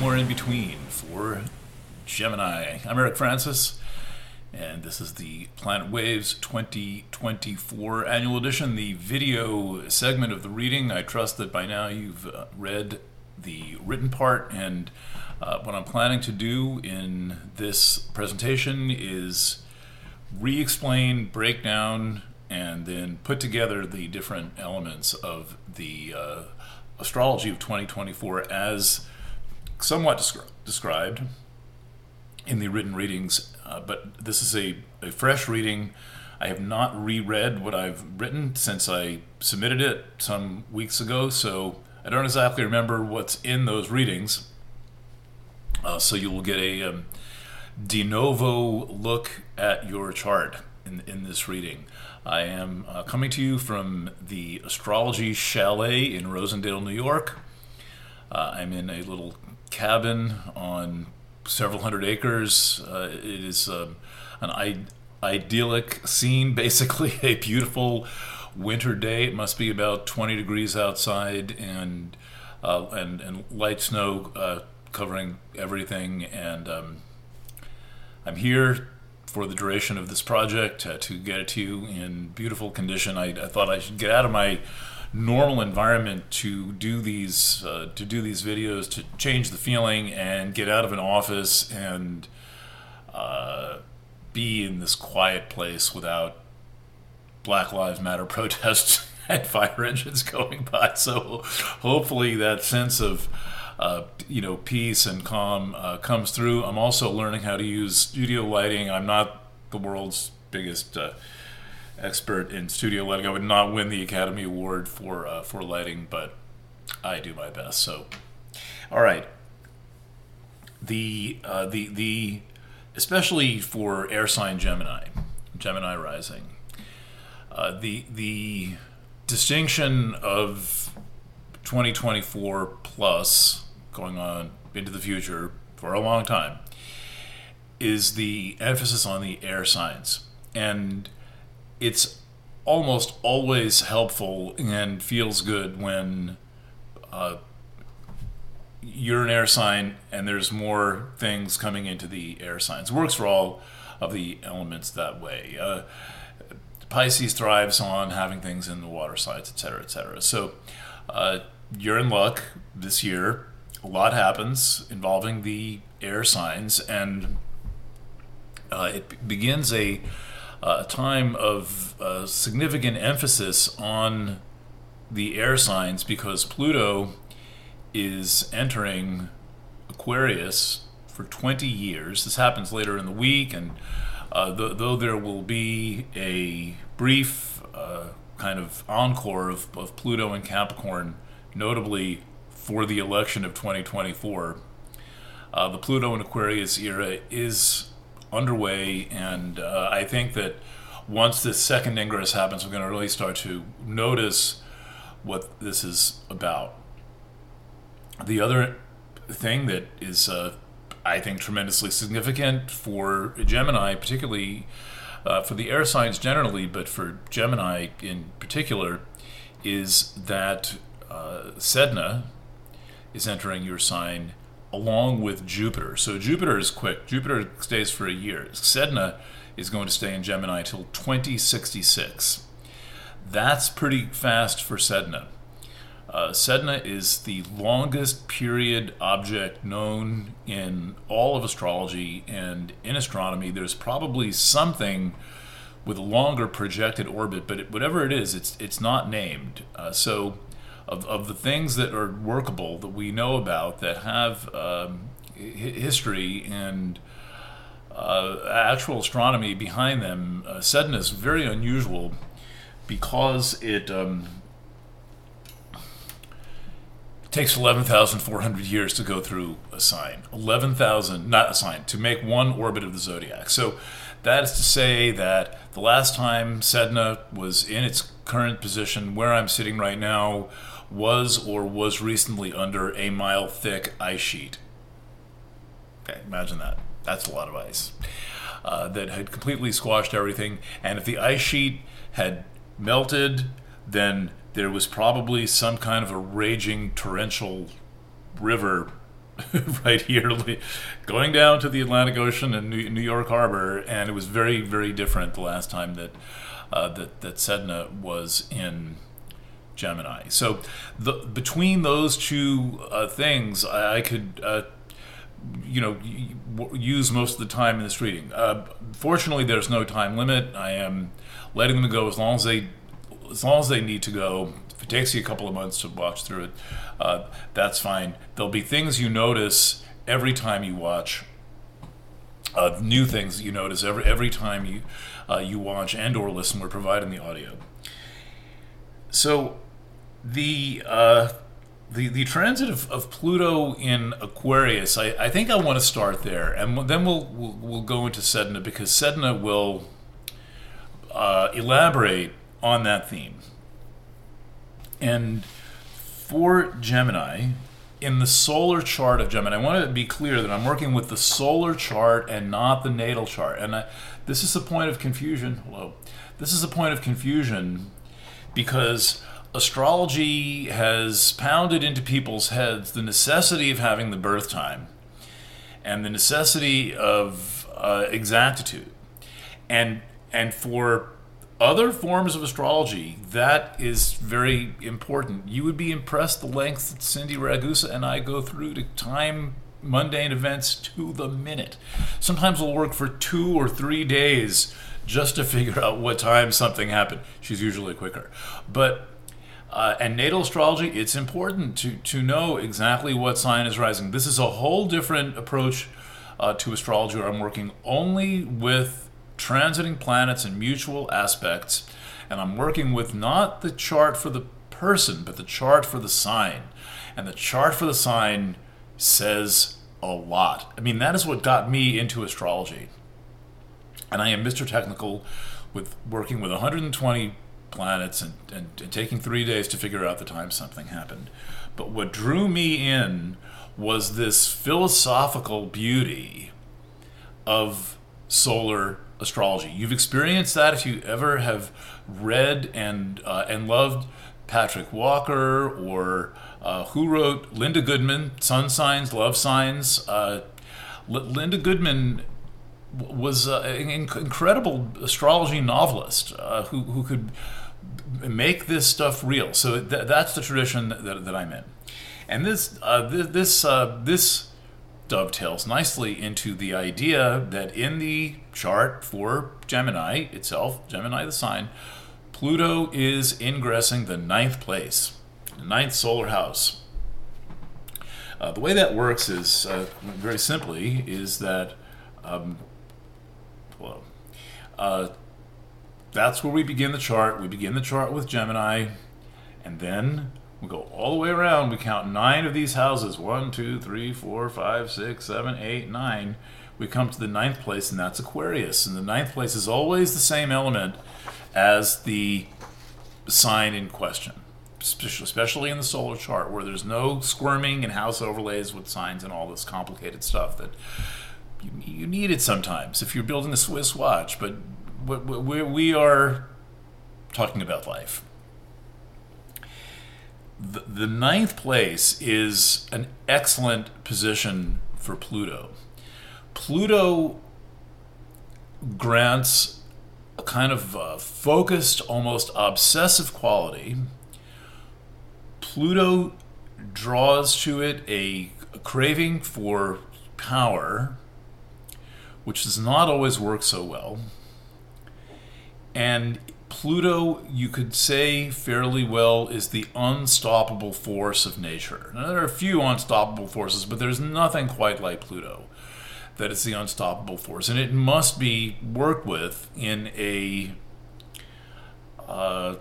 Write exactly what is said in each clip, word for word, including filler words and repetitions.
somewhere in between for Gemini. I'm Eric Francis, and this is the Planet Waves twenty twenty-four annual edition, the video segment of the reading. I trust that by now you've uh, read the written part, and uh, what I'm planning to do in this presentation is re-explain, break down, and then put together the different elements of the uh, astrology of twenty twenty-four as somewhat descri- described in the written readings, uh, but this is a, a fresh reading. I have not reread what I've written since I submitted it some weeks ago, so I don't exactly remember what's in those readings. Uh, so you will get a um, de novo look at your chart in, in this reading. I am uh, coming to you from the Astrology Chalet in Rosendale, New York. Uh, I'm in a little cabin on several hundred acres. Uh, it is um, an I- idyllic scene, basically a beautiful winter day. It must be about twenty degrees outside, and uh, and and light snow uh, covering everything. And um, I'm here for the duration of this project uh, to get it to you in beautiful condition. I, I thought I should get out of my normal environment to do these uh, to do these videos, to change the feeling and get out of an office and uh, be in this quiet place without Black Lives Matter protests and fire engines going by. So hopefully that sense of uh, you know peace and calm uh, comes through. I'm also learning how to use studio lighting. I'm not the world's biggest uh, expert in studio lighting. I would not win the Academy Award for uh, for lighting, but I do my best. So, all right. The uh, the the especially for air sign Gemini, Gemini rising. Uh, the the distinction of twenty twenty-four plus going on into the future for a long time is the emphasis on the air signs, and it's almost always helpful and feels good when uh, you're an air sign and there's more things coming into the air signs. It works for all of the elements that way. Uh, Pisces thrives on having things in the water signs, et cetera, et cetera. So uh, you're in luck this year. A lot happens involving the air signs, and uh, it begins a a time of uh, significant emphasis on the air signs because Pluto is entering Aquarius for twenty years. This happens later in the week, and uh, th- though there will be a brief uh, kind of encore of, of Pluto and Capricorn, notably for the election of twenty twenty-four, uh, the Pluto and Aquarius era is underway, and uh, I think that once this second ingress happens, we're going to really start to notice what this is about. The other thing that is, uh, I think, tremendously significant for Gemini, particularly uh, for the air signs generally, but for Gemini in particular, is that uh, Sedna is entering your sign along with Jupiter. So Jupiter is quick. Jupiter stays for a year. Sedna is going to stay in Gemini till twenty sixty-six. That's pretty fast for Sedna. Uh, Sedna is the longest period object known in all of astrology, and in astronomy there's probably something with a longer projected orbit, but it, whatever it is, it's it's not named. Uh, so Of, of the things that are workable that we know about that have um, hi- history and uh, actual astronomy behind them, uh, Sedna is very unusual because it um, takes eleven thousand four hundred years to go through a sign. eleven thousand, not a sign, to make one orbit of the zodiac. So that is to say that the last time Sedna was in its current position, where I'm sitting right now, was or was recently under a mile thick ice sheet. Okay, imagine that. That's a lot of ice. Uh, that had completely squashed everything. And if the ice sheet had melted, then there was probably some kind of a raging torrential river right here, going down to the Atlantic Ocean and New New York Harbor, and it was very, very different the last time that uh, that that Sedna was in Gemini. So, the, between those two uh, things, I, I could, uh, you know, use most of the time in this reading. Uh, fortunately, there's no time limit. I am letting them go as long as they, as long as they need to go. If it takes you a couple of months to watch through it, uh, that's fine. There'll be things you notice every time you watch. Uh, new things you notice every every time you uh, you watch and or listen. We're providing the audio. So. The uh, the the transit of, of Pluto in Aquarius, I, I think I want to start there, and then we'll we'll, we'll go into Sedna, because Sedna will uh, elaborate on that theme. And for Gemini, in the solar chart of Gemini, I want to be clear that I'm working with the solar chart and not the natal chart. And I, this is a point of confusion. Hello, this is a point of confusion because astrology has pounded into people's heads the necessity of having the birth time and the necessity of uh, exactitude. And and for other forms of astrology, that is very important. You would be impressed the length that Cindy Ragusa and I go through to time mundane events to the minute. Sometimes we'll work for two or three days just to figure out what time something happened. She's usually quicker. But Uh, and natal astrology, it's important to, to know exactly what sign is rising. This is a whole different approach uh, to astrology, where I'm working only with transiting planets and mutual aspects, and I'm working with not the chart for the person, but the chart for the sign. And the chart for the sign says a lot. I mean, that is what got me into astrology. And I am Mister Technical with working with one hundred twenty planets and, and, and taking three days to figure out the time something happened. But what drew me in was this philosophical beauty of solar astrology. You've experienced that if you ever have read and uh, and loved Patrick Walker, or uh, who wrote Linda Goodman, Sun Signs, Love Signs. Uh, L- Linda Goodman was uh, an incredible astrology novelist uh, who who could make this stuff real. So th- that's the tradition that, that I'm in, and this uh, th- this uh, this dovetails nicely into the idea that in the chart for Gemini itself, Gemini the sign, Pluto is ingressing the ninth place, the ninth solar house. Uh, the way that works is uh, very simply is that. Um, Hello. Uh, that's where we begin the chart. We begin the chart with Gemini, and then we go all the way around. We count nine of these houses. One, two, three, four, five, six, seven, eight, nine. We come to the ninth place, and that's Aquarius. And the ninth place is always the same element as the sign in question, especially in the solar chart, where there's no squirming and house overlays with signs and all this complicated stuff that You, you need it sometimes if you're building a Swiss watch, but we, we are talking about life. The, the ninth place is an excellent position for Pluto. Pluto grants a kind of uh, focused, almost obsessive quality. Pluto draws to it a, a craving for power, which does not always work so well. And Pluto, you could say fairly well, is the unstoppable force of nature. Now, there are a few unstoppable forces, but there's nothing quite like Pluto that is the unstoppable force. And it must be worked with in a, uh,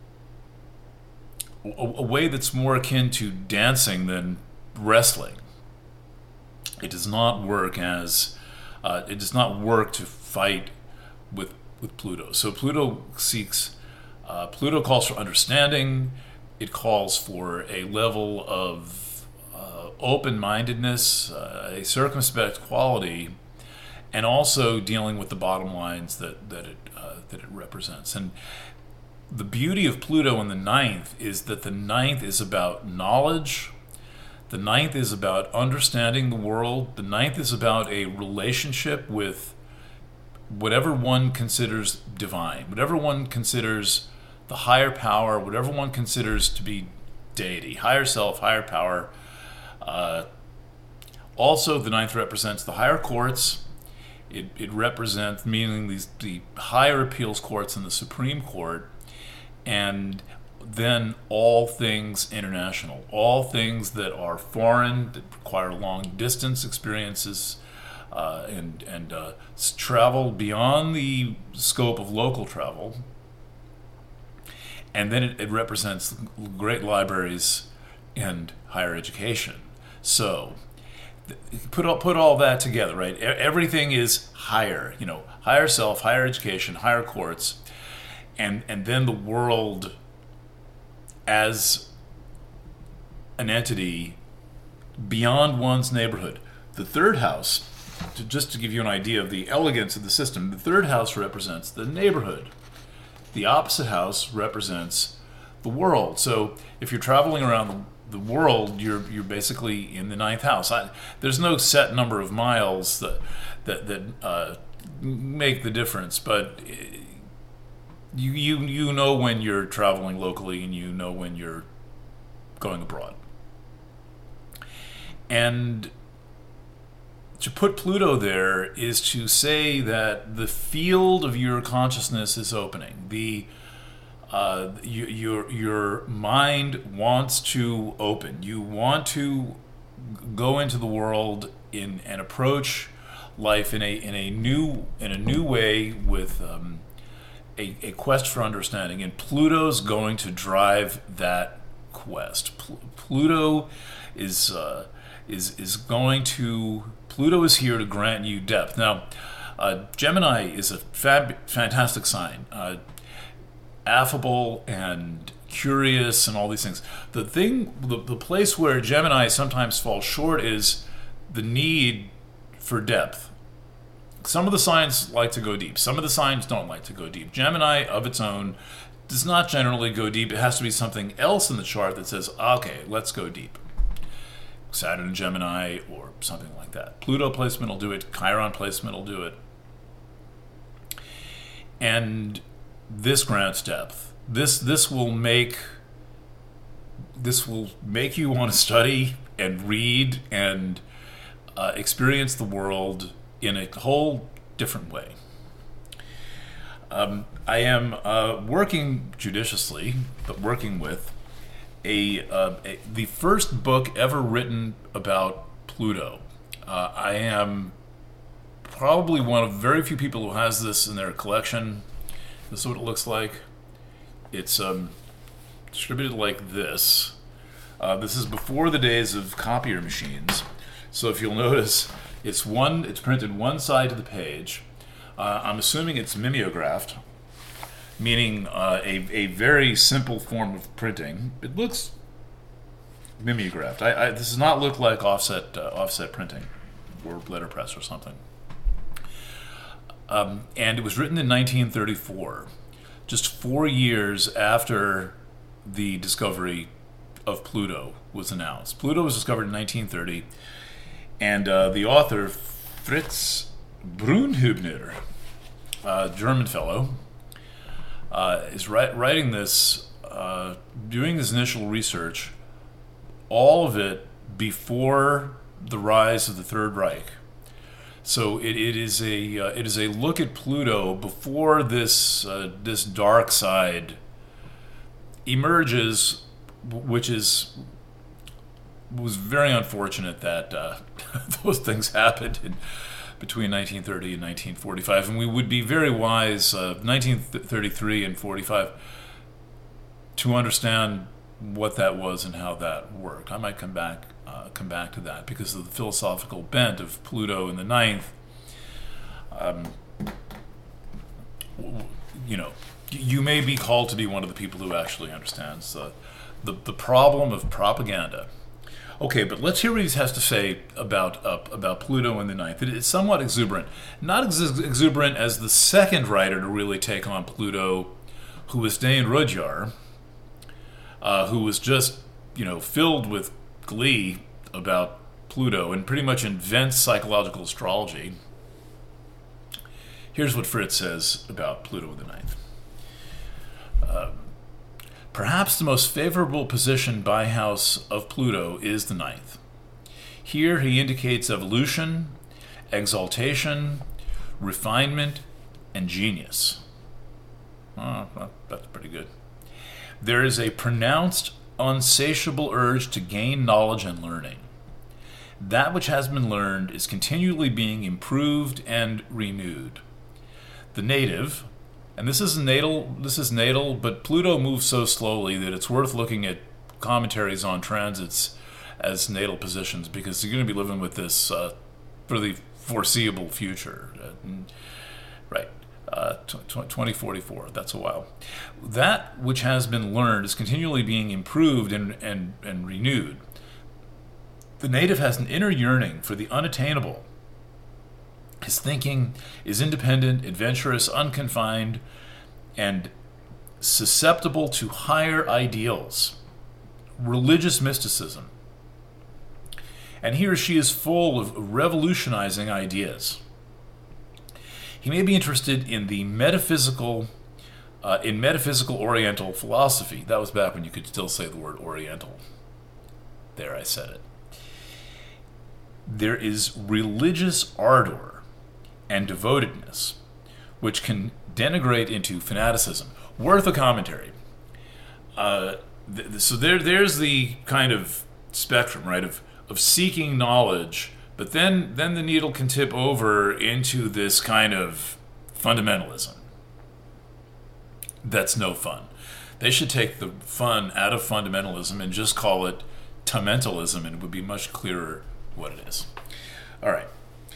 a, a way that's more akin to dancing than wrestling. It does not work as Uh, it does not work to fight with with Pluto. So Pluto seeks, uh, Pluto calls for understanding. It calls for a level of uh, open-mindedness, uh, a circumspect quality, and also dealing with the bottom lines that that it uh, that it represents. And the beauty of Pluto in the ninth is that the ninth is about knowledge. The ninth is about understanding the world. The ninth is about a relationship with whatever one considers divine, whatever one considers the higher power, whatever one considers to be deity, higher self, higher power. Uh, also, the ninth represents the higher courts. It, it represents, meaning these the higher appeals courts and the Supreme Court, and then all things international, all things that are foreign, that require long distance experiences, uh, and and uh, travel beyond the scope of local travel. And then it, it represents great libraries and higher education. So put all, put all that together, right? Everything is higher, you know, higher self, higher education, higher courts, and and then the world as an entity beyond one's neighborhood. The third house, to, just to give you an idea of the elegance of the system, the third house represents the neighborhood. The opposite house represents the world. So if you're traveling around the, the world, you're you're basically in the ninth house. I, there's no set number of miles that that that uh, make the difference, but you you you know when you're traveling locally, and you know when you're going abroad. And to put Pluto there is to say that the field of your consciousness is opening. The uh, you, your your mind wants to open. You want to go into the world in and approach life in a in a new in a new way with um, a, a quest for understanding. And Pluto's going to drive that quest. Pl- Pluto is uh, is is going to. Pluto is here to grant you depth. Now, uh, Gemini is a fab- fantastic sign, uh, affable and curious and all these things. The thing, the, the place where Gemini sometimes falls short is the need for depth. Some of the signs like to go deep. Some of the signs don't like to go deep. Gemini, of its own, does not generally go deep. It has to be something else in the chart that says, okay, let's go deep. Saturn and Gemini or something like that. Pluto placement will do it. Chiron placement will do it. And this grants depth. This this will make this will make you want to study and read and uh, experience the world in a whole different way. Um, I am uh, working judiciously, but working with A, uh, a the first book ever written about Pluto. Uh, I am probably one of very few people who has this in their collection. This is what it looks like. It's um, distributed like this. Uh, this is before the days of copier machines. So if you'll notice, it's one. It's printed one side to the page. Uh, I'm assuming it's mimeographed, meaning uh, a, a very simple form of printing. It looks mimeographed. I, I, this does not look like offset uh, offset printing or letterpress or something. Um, and it was written in nineteen thirty-four, just four years after the discovery of Pluto was announced. Pluto was discovered in nineteen thirty, and uh, the author, Fritz Brunhübner, a German fellow, Uh, is write, writing this, uh, doing his initial research, all of it before the rise of the Third Reich. So it, it is a uh, it is a look at Pluto before this uh, this dark side emerges, which is was very unfortunate that uh, those things happened in, between nineteen thirty and nineteen forty-five, and we would be very wise, uh, nineteen thirty-three and forty-five, to understand what that was and how that worked. I might come back, uh, come back to that because of the philosophical bent of Pluto in the ninth. Um, you know, you may be called to be one of the people who actually understands the the, the problem of propaganda. Okay, but let's hear what he has to say about uh, about Pluto in the ninth. It is somewhat exuberant. Not as exuberant as the second writer to really take on Pluto, who was Dane Rudhyar, uh, who was just, you know, filled with glee about Pluto and pretty much invents psychological astrology. Here's what Fritz says about Pluto in the ninth. Uh, Perhaps the most favorable position by house of Pluto is the ninth. Here he indicates evolution, exaltation, refinement, and genius. Oh, well, that's pretty good. There is a pronounced, unsatiable urge to gain knowledge and learning. That which has been learned is continually being improved and renewed. The native, and this is natal, this is natal, but Pluto moves so slowly that it's worth looking at commentaries on transits as natal positions, because you're going to be living with this uh, for the foreseeable future. Uh, right. Uh, twenty forty-four, that's a while. That which has been learned is continually being improved and, and, and renewed. The native has an inner yearning for the unattainable. His thinking is independent, adventurous, unconfined, and susceptible to higher ideals, religious mysticism. And he or she is full of revolutionizing ideas. He may be interested in the metaphysical, uh, in metaphysical Oriental philosophy. That was back when you could still say the word Oriental. There, I said it. There is religious ardor and devotedness, which can denigrate into fanaticism. Worth a commentary. Uh, th- so there, there's the kind of spectrum, right, of, of seeking knowledge. But then, then the needle can tip over into this kind of fundamentalism. That's no fun. They should take the fun out of fundamentalism and just call it tamentalism, and it would be much clearer what it is. All right.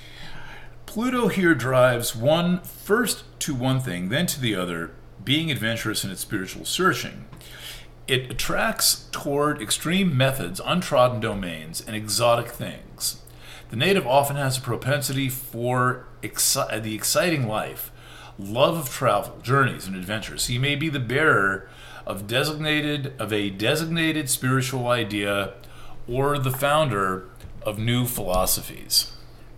Pluto here drives one first to one thing, then to the other, being adventurous in its spiritual searching. It attracts toward extreme methods, untrodden domains, and exotic things. The native often has a propensity for exci- the exciting life, love of travel, journeys, and adventures. He may be the bearer of designated of a designated spiritual idea, or the founder of new philosophies.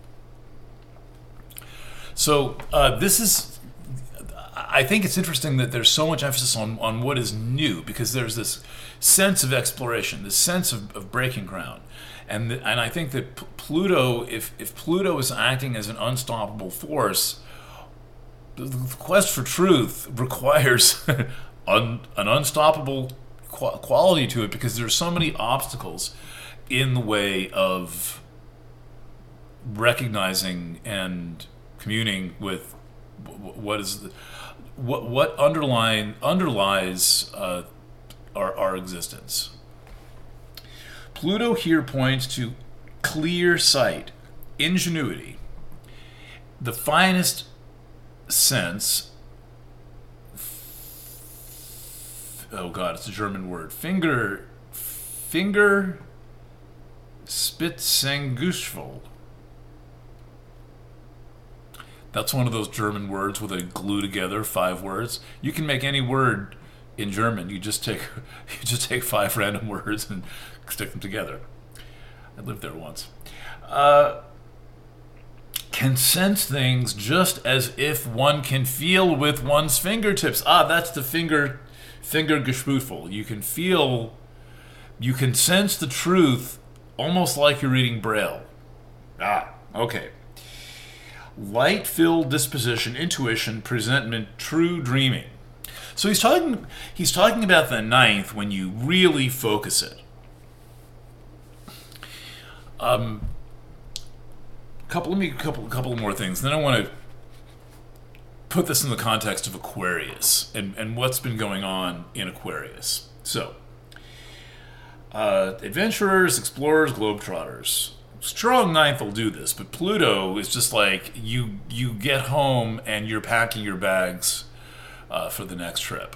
So uh, this is, I think it's interesting that there's so much emphasis on, on what is new, because there's this sense of exploration, this sense of, of breaking ground. And the, and I think that P- Pluto, if, if Pluto is acting as an unstoppable force, the, the quest for truth requires un, an unstoppable qu- quality to it, because there's so many obstacles in the way of recognizing and communing with what is the, what what underline underlies uh, our our existence. Pluto here points to clear sight, ingenuity, the finest sense. Oh God, it's a German word. Finger, finger, Spitzengusvel. That's one of those German words where they glue together five words. You can make any word in German. You just take you just take five random words and stick them together. I lived there once. Uh, can sense things just as if one can feel with one's fingertips. Ah, that's the finger Fingergespüffel. You can feel, you can sense the truth almost like you're reading Braille. Ah, okay. Light-filled disposition, intuition, presentiment, true dreaming. So he's talking he's talking about the ninth when you really focus it. Um, couple let me couple couple more things. Then I want to put this in the context of Aquarius and, and what's been going on in Aquarius. So, uh, adventurers, explorers, globetrotters. Strong ninth will do this, but Pluto is just like you you get home and you're packing your bags uh, for the next trip.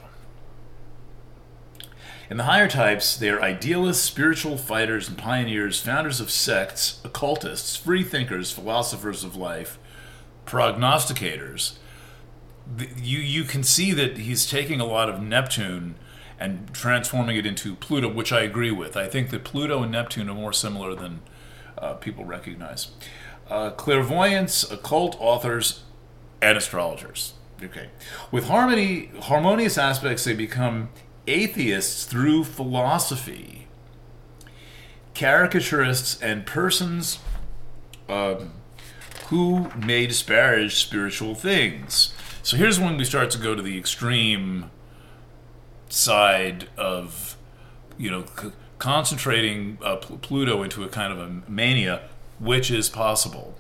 In the higher types, they are idealists, spiritual fighters and pioneers, founders of sects, occultists, free thinkers, philosophers of life, prognosticators. The, you you can see that he's taking a lot of Neptune and transforming it into Pluto, which I agree with. I think that Pluto and Neptune are more similar than uh, people recognize. Uh, clairvoyants, occult authors, and astrologers. Okay. With harmony, harmonious aspects, they become atheists through philosophy. Caricaturists and persons um, who may disparage spiritual things. So here's when we start to go to the extreme side of, you know, c- concentrating uh, Pl- Pluto into a kind of a mania, which is possible.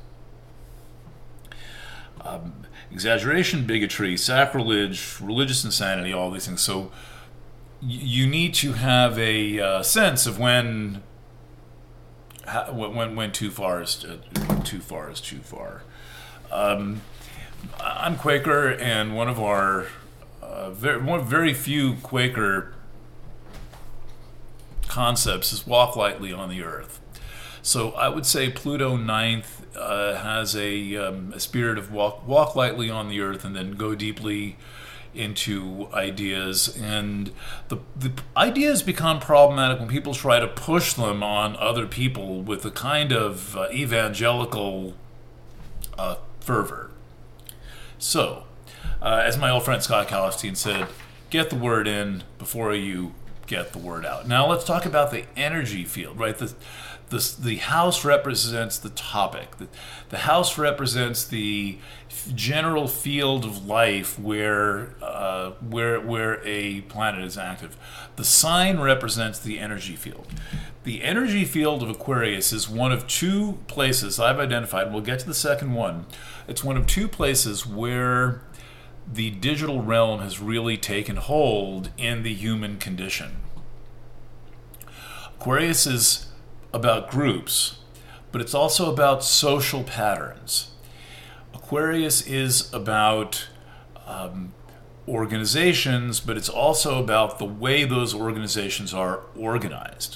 Um, exaggeration, bigotry, sacrilege, religious insanity, all these things. So y- you need to have a uh, sense of when, how, when when too far is uh, too far is too far. Um, I'm Quaker, and one of our uh, very, one of very few Quaker concepts is walk lightly on the earth. So I would say Pluto ninth uh, has a, um, a spirit of walk walk lightly on the earth and then go deeply into ideas. And the, the ideas become problematic when people try to push them on other people with a kind of uh, evangelical uh, fervor. So, uh, as my old friend Scott Calistine said, get the word in before you get the word out. Now let's talk about the energy field, right? The, the, the house represents the topic. The, the house represents the general field of life where, uh, where, where a planet is active. The sign represents the energy field. The energy field of Aquarius is one of two places I've identified, and we'll get to the second one. It's one of two places where the digital realm has really taken hold in the human condition. Aquarius is about groups, but it's also about social patterns. Aquarius is about um, organizations, but it's also about the way those organizations are organized.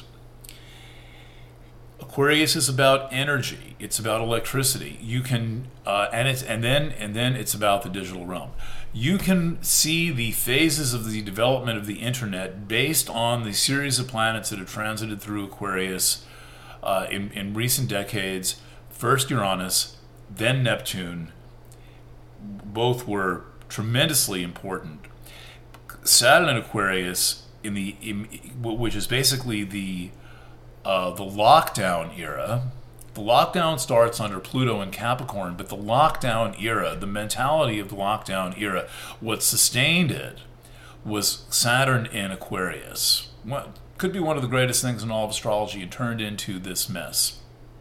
Aquarius is about energy. It's about electricity. You can, uh, and it's and then and then it's about the digital realm. You can see the phases of the development of the internet based on the series of planets that have transited through Aquarius uh, in in recent decades. First Uranus, then Neptune. Both were tremendously important. Saturn in Aquarius, in the in, which is basically the Uh, the lockdown era. The lockdown starts under Pluto and Capricorn, but the lockdown era, the mentality of the lockdown era, what sustained it was Saturn in Aquarius. What could be one of the greatest things in all of astrology, and turned into this mess.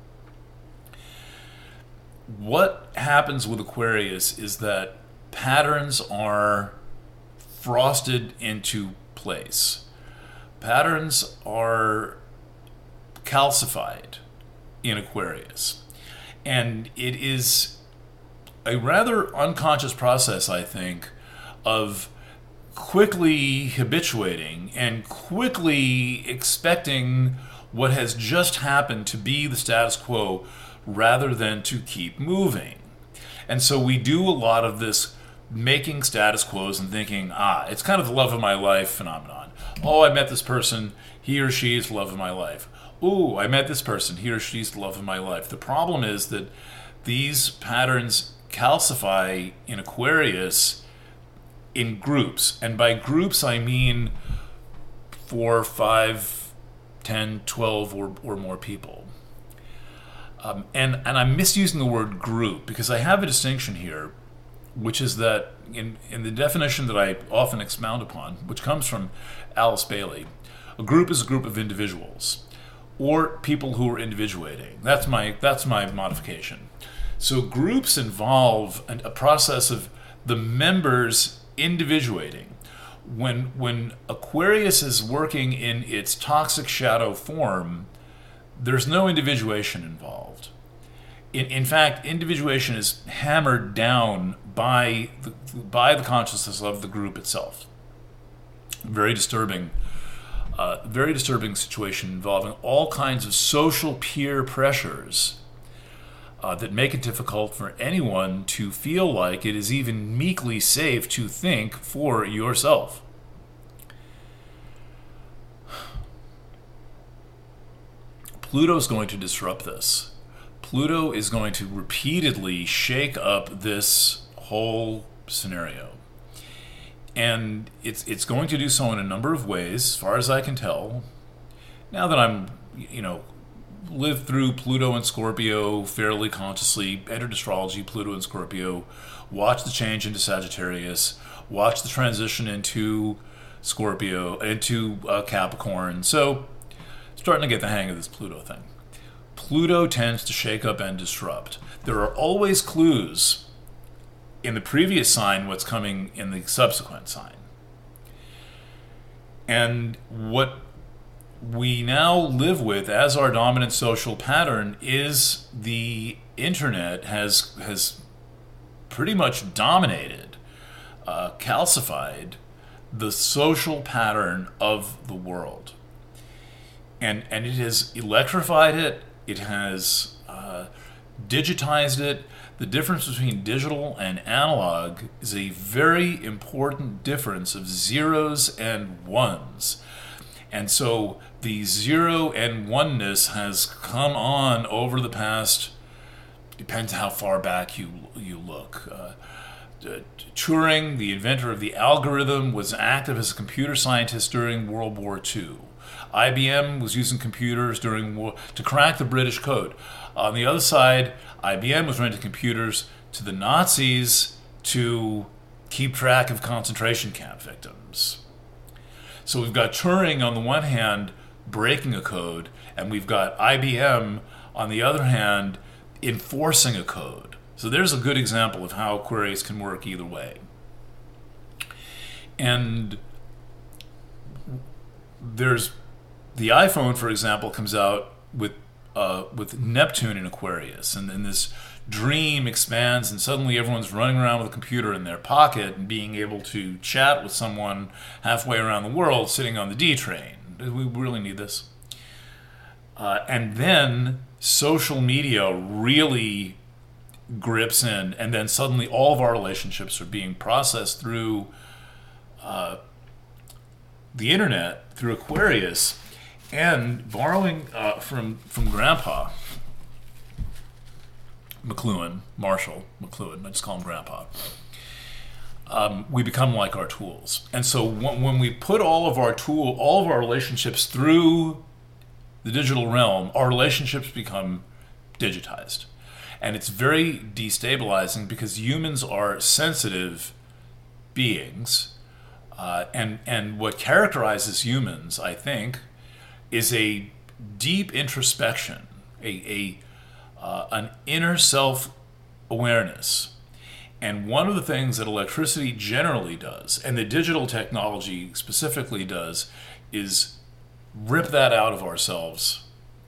What happens with Aquarius is that patterns are frosted into place. Patterns are calcified in Aquarius. And it is a rather unconscious process, I think, of quickly habituating and quickly expecting what has just happened to be the status quo rather than to keep moving. And so we do a lot of this making status quos and thinking, ah, it's kind of the love of my life phenomenon. Oh, I met this person, he or she is the love of my life. Ooh, I met this person, he or she's the love of my life. The problem is that these patterns calcify in Aquarius in groups. And by groups, I mean four, five, ten, twelve, or, or more people. Um, and, and I'm misusing the word group because I have a distinction here, which is that in, in the definition that I often expound upon, which comes from Alice Bailey, a group is a group of individuals or people who are individuating. That's my that's my modification. So groups involve an, a process of the members individuating. When when Aquarius is working in its toxic shadow form, there's no individuation involved. In, in fact, individuation is hammered down by the, by the consciousness of the group itself. Very disturbing Uh, very disturbing situation involving all kinds of social peer pressures uh, that make it difficult for anyone to feel like it is even meekly safe to think for yourself. Pluto's going to disrupt this. Pluto is going to repeatedly shake up this whole scenario. And it's it's going to do so in a number of ways, as far as I can tell. Now that I'm, you know, lived through Pluto and Scorpio fairly consciously, entered astrology, Pluto and Scorpio, watched the change into Sagittarius, watched the transition into Scorpio, into uh, Capricorn. So, starting to get the hang of this Pluto thing. Pluto tends to shake up and disrupt. There are always clues in the previous sign what's coming in the subsequent sign. And what we now live with as our dominant social pattern is the internet has has pretty much dominated, uh, calcified the social pattern of the world. And, and it has electrified it, it has uh, digitized it. The difference between digital and analog is a very important difference of zeros and ones. And so the zero and oneness has come on over the past, depends how far back you you look. Uh, Turing, the inventor of the algorithm, was active as a computer scientist during World War Two. I B M was using computers during war to crack the British code. On the other side, I B M was renting computers to the Nazis to keep track of concentration camp victims. So we've got Turing on the one hand breaking a code, and we've got I B M on the other hand enforcing a code. So there's a good example of how Aquarius can work either way. And there's the iPhone, for example, comes out with uh, with Neptune in Aquarius, and then this dream expands, and suddenly everyone's running around with a computer in their pocket and being able to chat with someone halfway around the world sitting on the D train. Do we really need this? Uh, and then social media really grips in, and then suddenly all of our relationships are being processed through uh, the internet, through Aquarius. And borrowing uh, from from Grandpa McLuhan, Marshall McLuhan, I just call him Grandpa, um, we become like our tools. And so when, when we put all of our tool, all of our relationships through the digital realm, our relationships become digitized. And it's very destabilizing because humans are sensitive beings. Uh, and, and what characterizes humans, I think, is a deep introspection, a, a uh, an inner self-awareness. And one of the things that electricity generally does, and the digital technology specifically does, is rip that out of ourselves.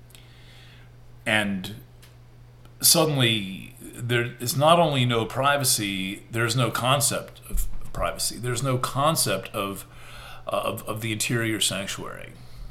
And suddenly there is not only no privacy, there's no concept of privacy. There's no concept of uh, of, of the interior sanctuary.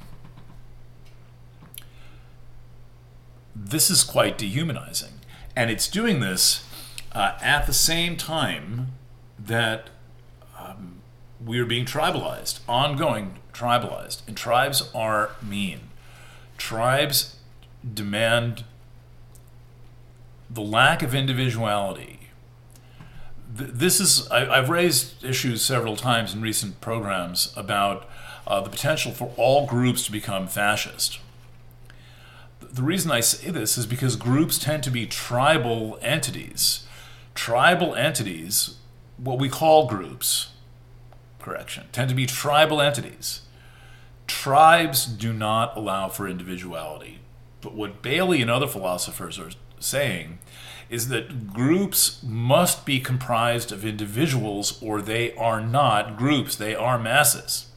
This is quite dehumanizing. And it's doing this uh, at the same time that um, we are being tribalized, ongoing tribalized. And tribes are mean. Tribes demand the lack of individuality. Th- this is, I, I've raised issues several times in recent programs about uh, the potential for all groups to become fascist. The reason I say this is because groups tend to be tribal entities. Tribal entities, what we call groups, correction, tend to be tribal entities. Tribes do not allow for individuality. But what Bailey and other philosophers are saying is that groups must be comprised of individuals, or they are not groups, they are masses.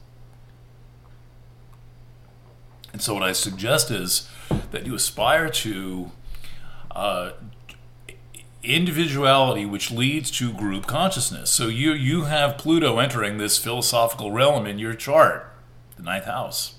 And so what I suggest is that you aspire to uh, individuality, which leads to group consciousness. So you you have Pluto entering this philosophical realm in your chart, the ninth house.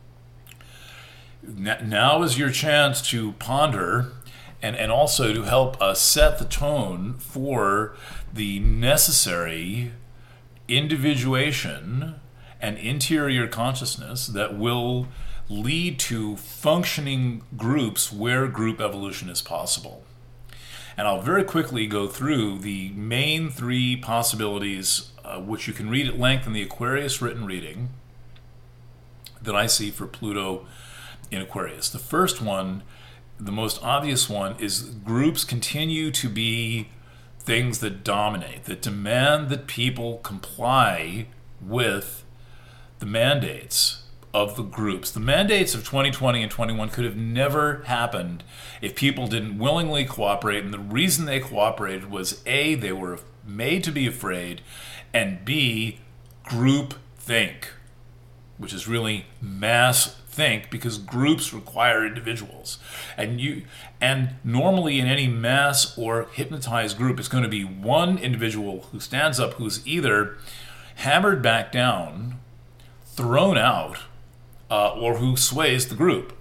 Now is your chance to ponder and, and also to help us set the tone for the necessary individuation and interior consciousness that will lead to functioning groups where group evolution is possible. And I'll very quickly go through the main three possibilities, uh, which you can read at length in the Aquarius written reading, that I see for Pluto in Aquarius. The first one, the most obvious one, is groups continue to be things that dominate, that demand that people comply with the mandates of the groups. The mandates of twenty twenty and twenty-one could have never happened if people didn't willingly cooperate. And the reason they cooperated was A, they were made to be afraid, and B, group think, which is really mass think, because groups require individuals. And you and normally in any mass or hypnotized group, it's going to be one individual who stands up who's either hammered back down, thrown out, uh, or who sways the group.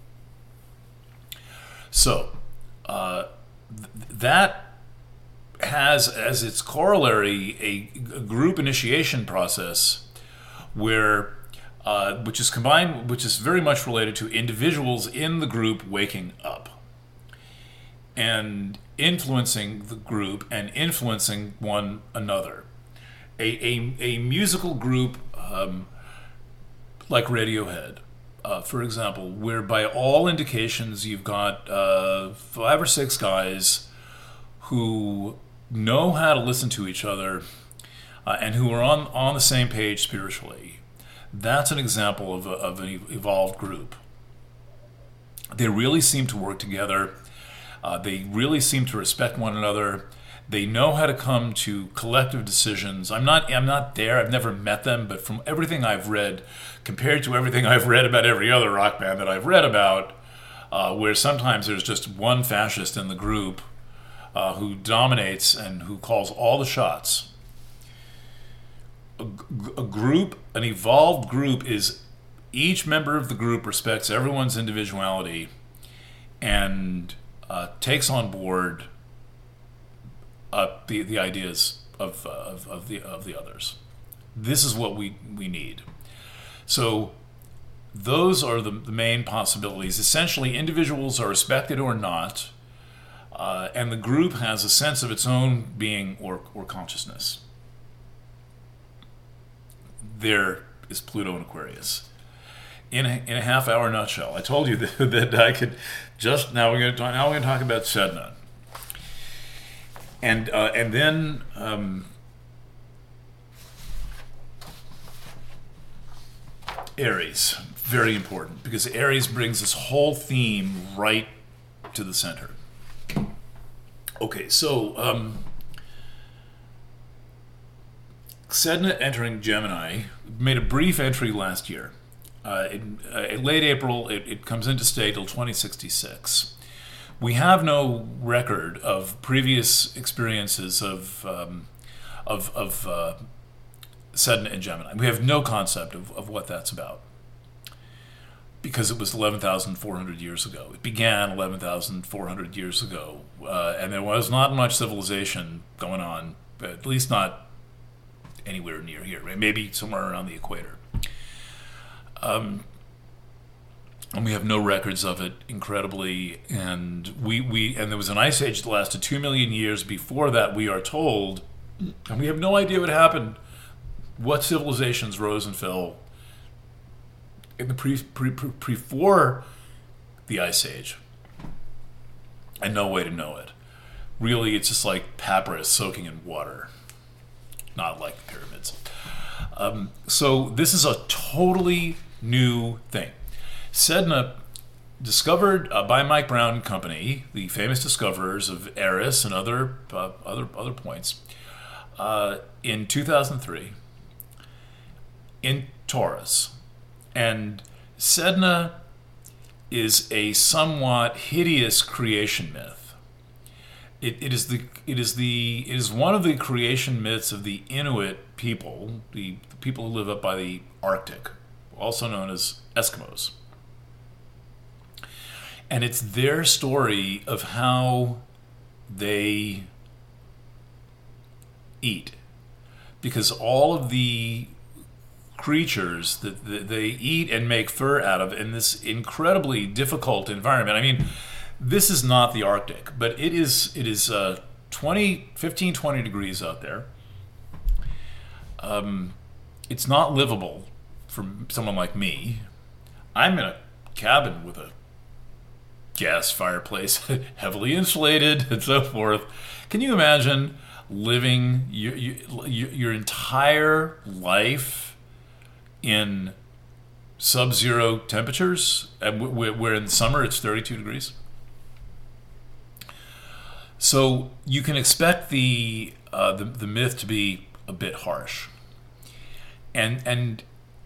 So uh, th- that has as its corollary a, a group initiation process where Uh, which is combined, which is very much related to individuals in the group waking up and influencing the group and influencing one another. A, a, a musical group um, like Radiohead, uh, for example, where by all indications you've got uh, five or six guys who know how to listen to each other uh, and who are on, on the same page spiritually. That's an example of, a, of an evolved group. They really seem to work together. Uh, they really seem to respect one another. They know how to come to collective decisions. I'm not I'm not there. I've never met them, but from everything I've read, compared to everything I've read about every other rock band that I've read about, uh, where sometimes there's just one fascist in the group uh, who dominates and who calls all the shots. A, a group, an evolved group, is each member of the group respects everyone's individuality and uh, takes on board uh, the the ideas of, uh, of of the of the others. This is what we we need. So those are the, the main possibilities. Essentially, individuals are respected or not, uh, and the group has a sense of its own being or or consciousness. There is Pluto in Aquarius in a, in a half hour nutshell. I told you that, that I could just now we're going to talk, now we're going to talk about Sedna, and uh, and then um, Aries, very important, because Aries brings this whole theme right to the center. Okay, so. Um, Sedna entering Gemini made a brief entry last year. Uh, in, uh, in late April, it, it comes into stay till twenty sixty-six. We have no record of previous experiences of um, of, of uh, Sedna in Gemini. We have no concept of, of what that's about, because it was eleven thousand four hundred years ago. It began eleven thousand four hundred years ago, uh, and there was not much civilization going on, at least not anywhere near here, right? Maybe somewhere around the equator. Um, and we have no records of it, incredibly. And we, we and there was an ice age that lasted two million years before that, we are told, and we have no idea what happened, what civilizations rose and fell in the pre, pre, pre before the ice age, and no way to know it. Really, it's just like papyrus soaking in water. Not like the pyramids. Um, so this is a totally new thing. Sedna, discovered uh, by Mike Brown and Company, the famous discoverers of Eris and other uh, other other points, uh, in two thousand three in Taurus. And Sedna is a somewhat hideous creation myth. It, it is the it is the it is one of the creation myths of the Inuit people, the, the people who live up by the Arctic, also known as Eskimos. And it's their story of how they eat, because all of the creatures that, that they eat and make fur out of in this incredibly difficult environment. I mean, this is not the Arctic, but it is it is uh, twenty, fifteen, twenty degrees out there. Um, it's not livable for someone like me. I'm in a cabin with a gas fireplace, heavily insulated, and so forth. Can you imagine living your, your, your entire life in sub-zero temperatures, where in the summer it's thirty-two degrees? So you can expect the uh, the, the myth to be a bit harsh, and and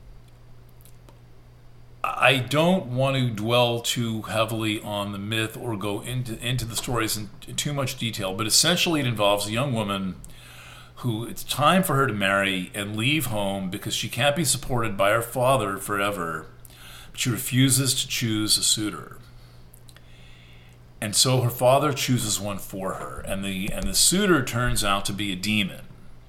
I don't want to dwell too heavily on the myth or go into into the stories in, in too much detail, but essentially it involves a young woman who it's time for her to marry and leave home because she can't be supported by her father forever, but she refuses to choose a suitor. And so her father chooses one for her, and the and the suitor turns out to be a demon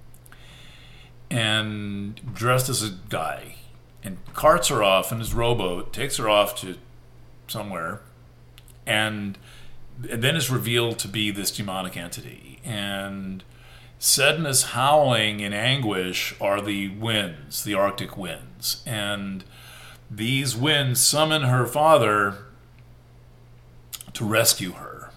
and dressed as a guy, and carts her off in his rowboat, takes her off to somewhere, and, and then is revealed to be this demonic entity. And Sedna's howling in anguish are the winds, the Arctic winds, and these winds summon her father to rescue her.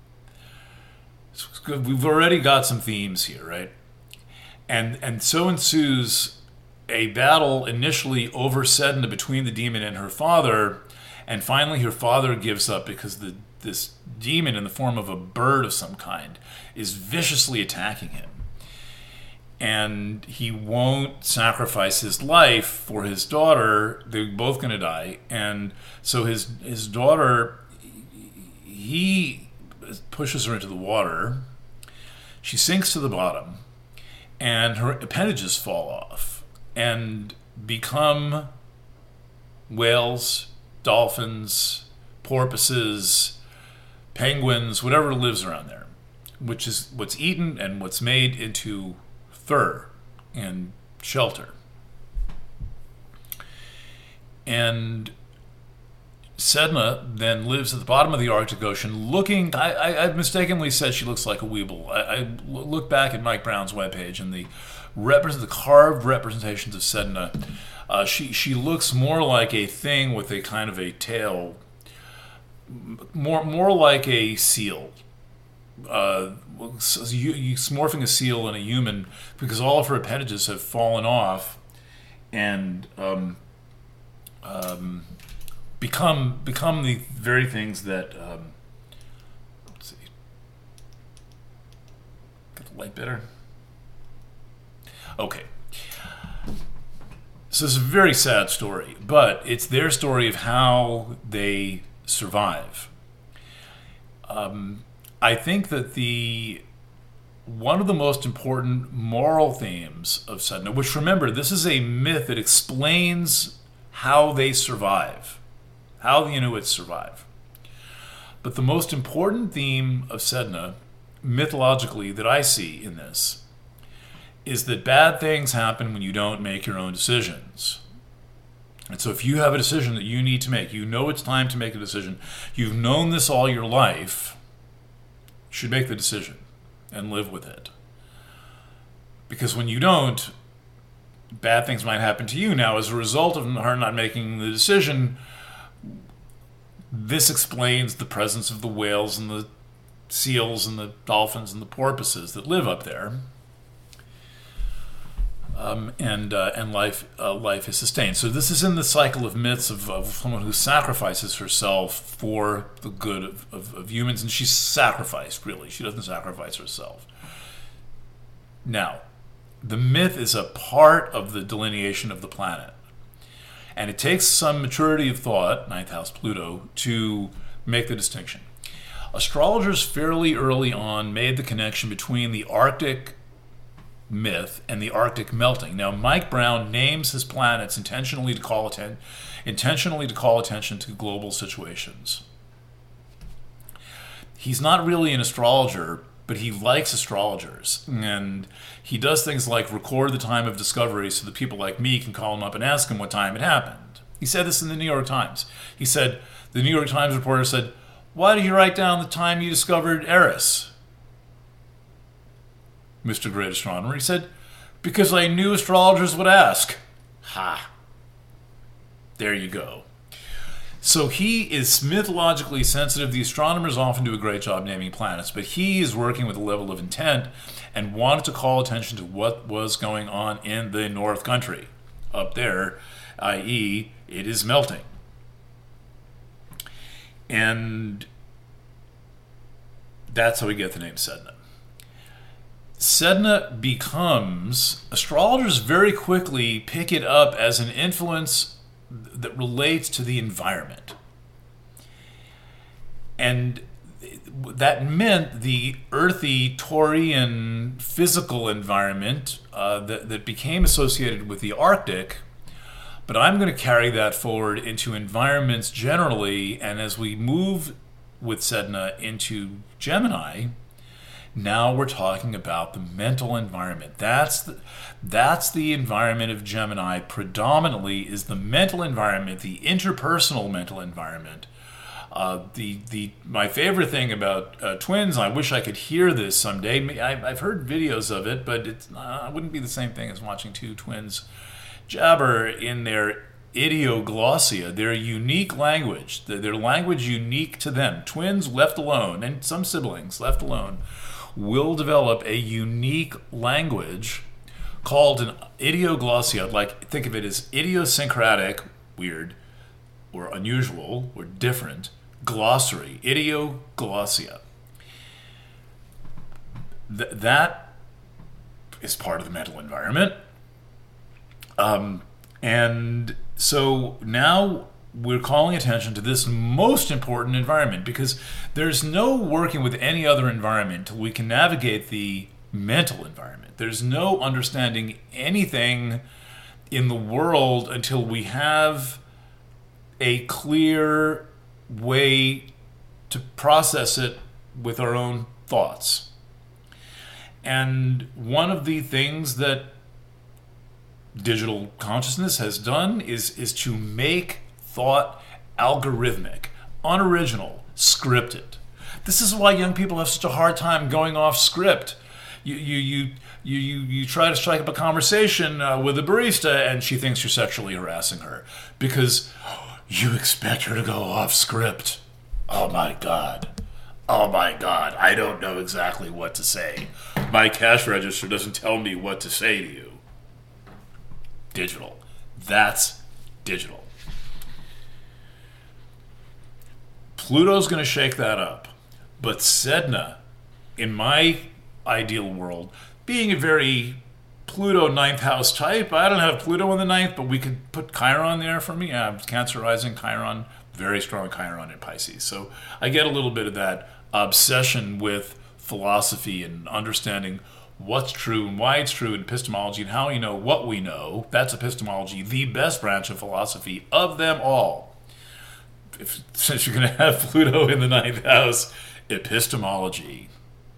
We've already got some themes here, right? And and so ensues a battle initially over Sedna between the demon and her father, and finally her father gives up because the this demon in the form of a bird of some kind is viciously attacking him. And he won't sacrifice his life for his daughter. They're both going to die. And so his his daughter, he pushes her into the water. She sinks to the bottom, and her appendages fall off and become whales, dolphins, porpoises, penguins, whatever lives around there, which is what's eaten and what's made into fur and shelter. And Sedna then lives at the bottom of the Arctic Ocean looking, I, I, I've mistakenly said she looks like a weeble. I, I look back at Mike Brown's webpage and the represent the carved representations of Sedna. Uh, she, she looks more like a thing with a kind of a tail, more, more like a seal. Uh, you, you morphing a seal in a human because all of her appendages have fallen off and um, um, become become the very things that um, let's see, get the light better. Okay, so it's a very sad story, but it's their story of how they survive. Um, I think that the one of the most important moral themes of Sedna, which remember, this is a myth that explains how they survive, how the Inuits survive. But the most important theme of Sedna, mythologically, that I see in this, is that bad things happen when you don't make your own decisions. And so if you have a decision that you need to make, you know it's time to make a decision, you've known this all your life, should make the decision and live with it. Because when you don't, bad things might happen to you. Now, as a result of her not making the decision, this explains the presence of the whales and the seals and the dolphins and the porpoises that live up there. Um, and uh, and life uh, life is sustained. So this is in the cycle of myths of, of someone who sacrifices herself for the good of, of, of humans, and she's sacrificed, really. She doesn't sacrifice herself. Now, the myth is a part of the delineation of the planet, and it takes some maturity of thought, ninth house Pluto, to make the distinction. Astrologers fairly early on made the connection between the Arctic myth and the Arctic melting. Now, Mike Brown names his planets intentionally to call atten- intentionally to call attention to global situations. He's not really an astrologer, but he likes astrologers. And he does things like record the time of discovery so that people like me can call him up and ask him what time it happened. He said this in the New York Times. He said, the New York Times reporter said, "Why did you write down the time you discovered Eris, Mister Great Astronomer?" He said, "Because I knew astrologers would ask." Ha. There you go. So he is mythologically sensitive. The astronomers often do a great job naming planets, but he is working with a level of intent and wanted to call attention to what was going on in the North Country. Up there, that is, it is melting. And that's how we get the name Sedna. Sedna becomes, astrologers very quickly pick it up as an influence that relates to the environment. And that meant the earthy, Taurian physical environment uh, that, that became associated with the Arctic. But I'm going to carry that forward into environments generally, and as we move with Sedna into Gemini, now we're talking about the mental environment. That's the, that's the environment of Gemini. Predominantly is the mental environment, the interpersonal mental environment. Uh, the the my favorite thing about uh, twins, I wish I could hear this someday. I, I've heard videos of it, but it's uh, it wouldn't be the same thing as watching two twins jabber in their idioglossia, their unique language, their language unique to them. Twins left alone, and some siblings left alone, will develop a unique language called an idioglossia. Like, think of it as idiosyncratic, weird, or unusual, or different, glossary, idioglossia. Th- that is part of the mental environment. Um, and so now we're calling attention to this most important environment, because there's no working with any other environment till we can navigate the mental environment. There's no understanding anything in the world until we have a clear way to process it with our own thoughts. And one of the things that digital consciousness has done is, is to make thought algorithmic, unoriginal, scripted. This is why young people have such a hard time going off script. You you you you you, you try to strike up a conversation uh, with a barista, and she thinks you're sexually harassing her because you expect her to go off script. Oh my God. Oh my God. I don't know exactly what to say. My cash register doesn't tell me what to say to you. Digital. That's digital. Pluto's going to shake that up. But Sedna, in my ideal world, being a very Pluto ninth house type, I don't have Pluto in the ninth, but we could put Chiron there for me. I have Cancer rising, Chiron, very strong Chiron in Pisces. So I get a little bit of that obsession with philosophy and understanding what's true and why it's true in epistemology and how we know what we know. That's epistemology, the best branch of philosophy of them all. If, since you're going to have Pluto in the ninth house, epistemology.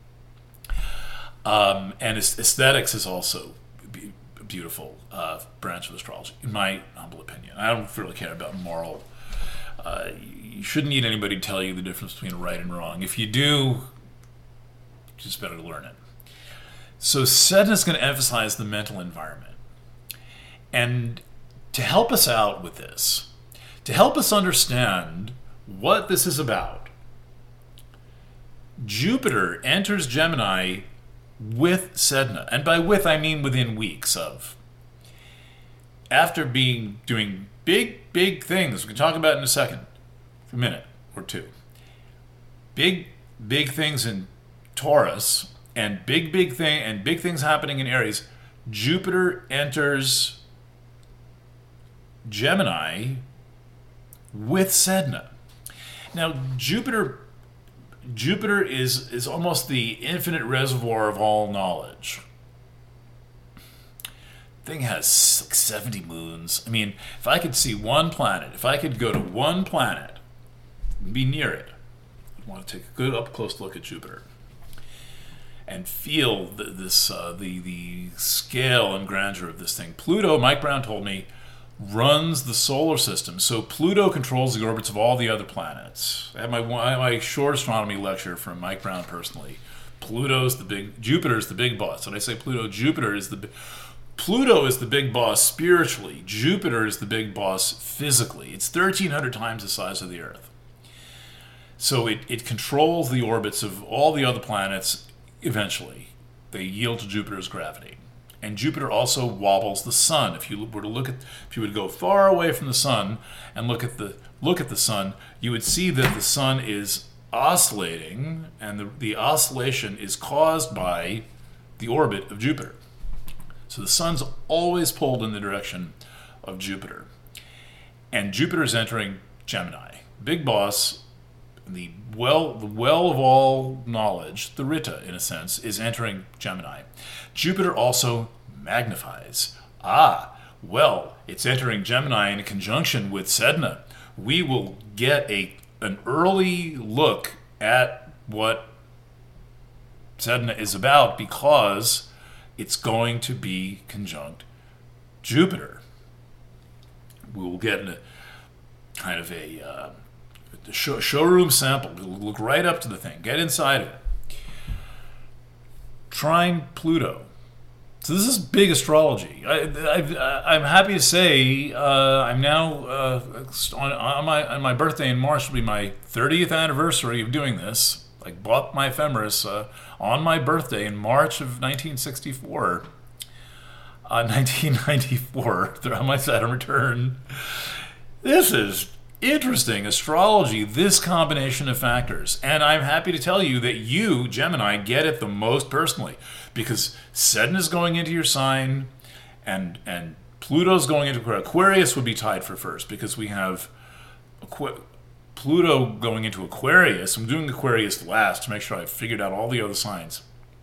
Um, and aesthetics is also a beautiful uh, branch of astrology, in my humble opinion. I don't really care about moral. Uh, you shouldn't need anybody to tell you the difference between right and wrong. If you do, it's just better to learn it. So Sedna is going to emphasize the mental environment. And to help us out with this, to help us understand what this is about, Jupiter enters Gemini with Sedna. And by with, I mean within weeks of. After being doing big, big things, we can talk about it in a second, a minute or two. Big, big things in Taurus, and big, big thing, and big things happening in Aries. Jupiter enters Gemini with Sedna. Now, Jupiter, Jupiter is is almost the infinite reservoir of all knowledge. Thing has like seventy moons. I mean, if I could see one planet, if I could go to one planet, and be near it, I'd want to take a good up close look at Jupiter. and feel the, this uh, the the scale and grandeur of this thing. Pluto, Mike Brown told me, runs the solar system. So Pluto controls the orbits of all the other planets. I had my my short astronomy lecture from Mike Brown personally. Pluto's the big, Jupiter's the big boss. When I say Pluto, Jupiter is the Pluto is the big boss spiritually. Jupiter is the big boss physically. It's thirteen hundred times the size of the Earth. So it, it controls the orbits of all the other planets eventually. They yield to Jupiter's gravity. And Jupiter also wobbles the sun. If you were to look at, if you would go far away from the sun and look at the look at the sun, you would see that the sun is oscillating, and the, the oscillation is caused by the orbit of Jupiter. So the sun's always pulled in the direction of Jupiter. And Jupiter's entering Gemini. Big boss, the well, the well of all knowledge, the Rita, in a sense, is entering Gemini. Jupiter also magnifies. Ah, well, it's entering Gemini in conjunction with Sedna. We will get a an early look at what Sedna is about because it's going to be conjunct Jupiter. We will get a kind of a uh, show, showroom sample. We'll look right up to the thing, get inside of it. Trine Pluto. So this is big astrology. I, I, I'm happy to say uh, I'm now uh, on, on my on my birthday in March will be my thirtieth anniversary of doing this. I bought my ephemeris uh, on my birthday in March of nineteen sixty-four. Uh, nineteen ninety-four, on my Saturn return. This is interesting. Astrology, this combination of factors. And I'm happy to tell you that you, Gemini, get it the most personally. Because Sedna is going into your sign, and and Pluto's going into Aquarius. Aquarius would be tied for first, because we have Aqu- Pluto going into Aquarius. I'm doing Aquarius last to make sure I've figured out all the other signs.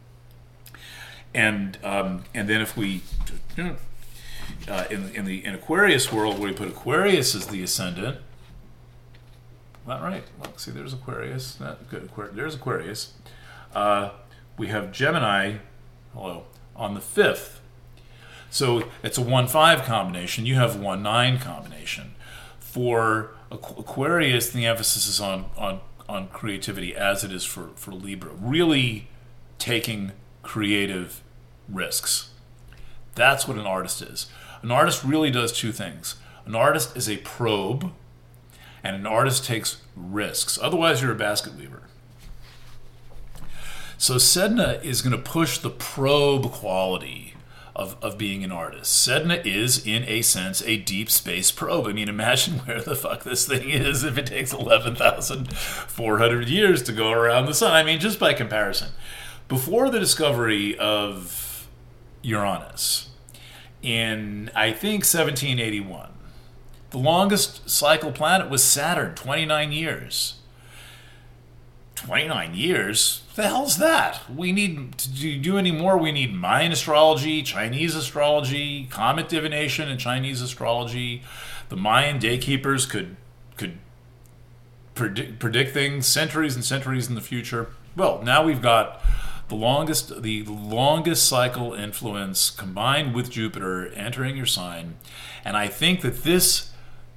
And um, and then if we, uh, in, in the in Aquarius world, where we put Aquarius as the ascendant, not right. Look, see, there's Aquarius. Not good. Aquarius. There's Aquarius. Uh, we have Gemini, hello, on the fifth. So it's a one five combination. You have one nine combination. For Aquarius, the emphasis is on on on creativity, as it is for for Libra. Really taking creative risks. That's what an artist is. An artist really does two things. An artist is a probe, and an artist takes risks. Otherwise, you're a basket weaver. So Sedna is going to push the probe quality of, of being an artist. Sedna is, in a sense, a deep space probe. I mean, imagine where the fuck this thing is if it takes eleven thousand four hundred years to go around the sun. I mean, just by comparison. Before the discovery of Uranus, in, I think, seventeen eighty-one, the longest cycle planet was Saturn, twenty-nine years. twenty-nine years? What the hell's that? We need to do any more. We need Mayan astrology, Chinese astrology, comet divination and Chinese astrology. The Mayan daykeepers could could predict, predict things centuries and centuries in the future. Well, now we've got the longest the longest cycle influence combined with Jupiter entering your sign, and I think that this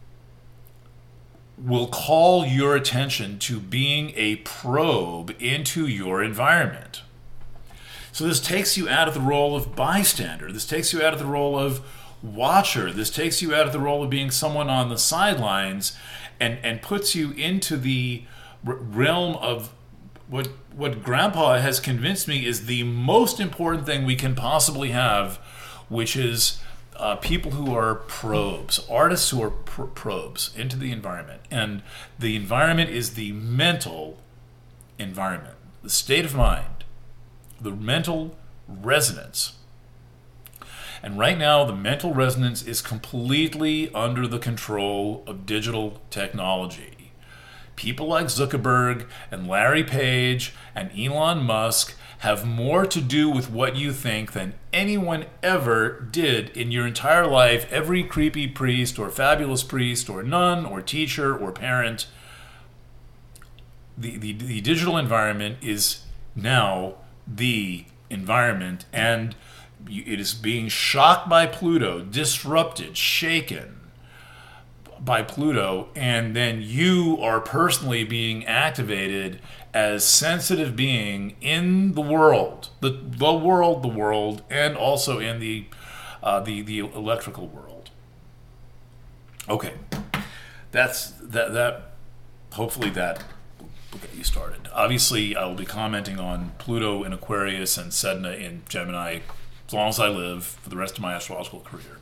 will call your attention to being a probe into your environment. So this takes you out of the role of bystander. This takes you out of the role of watcher. This takes you out of the role of being someone on the sidelines, and, and puts you into the r- realm of what what Grandpa has convinced me is the most important thing we can possibly have, which is Uh, people who are probes, artists who are pr- probes into the environment. And the environment is the mental environment, the state of mind, the mental resonance. And right now, the mental resonance is completely under the control of digital technology. People like Zuckerberg and Larry Page and Elon Musk have more to do with what you think than anyone ever did in your entire life. Every creepy priest or fabulous priest or nun or teacher or parent. The, the, the digital environment is now the environment, and it is being shocked by Pluto, disrupted, shaken by Pluto, and then you are personally being activated as sensitive being in the world, the the world, the world, and also in the uh, the the electrical world. Okay, that's that that. Hopefully that will get you started. Obviously, I will be commenting on Pluto in Aquarius and Sedna in Gemini as long as I live for the rest of my astrological career.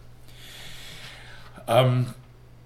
Um,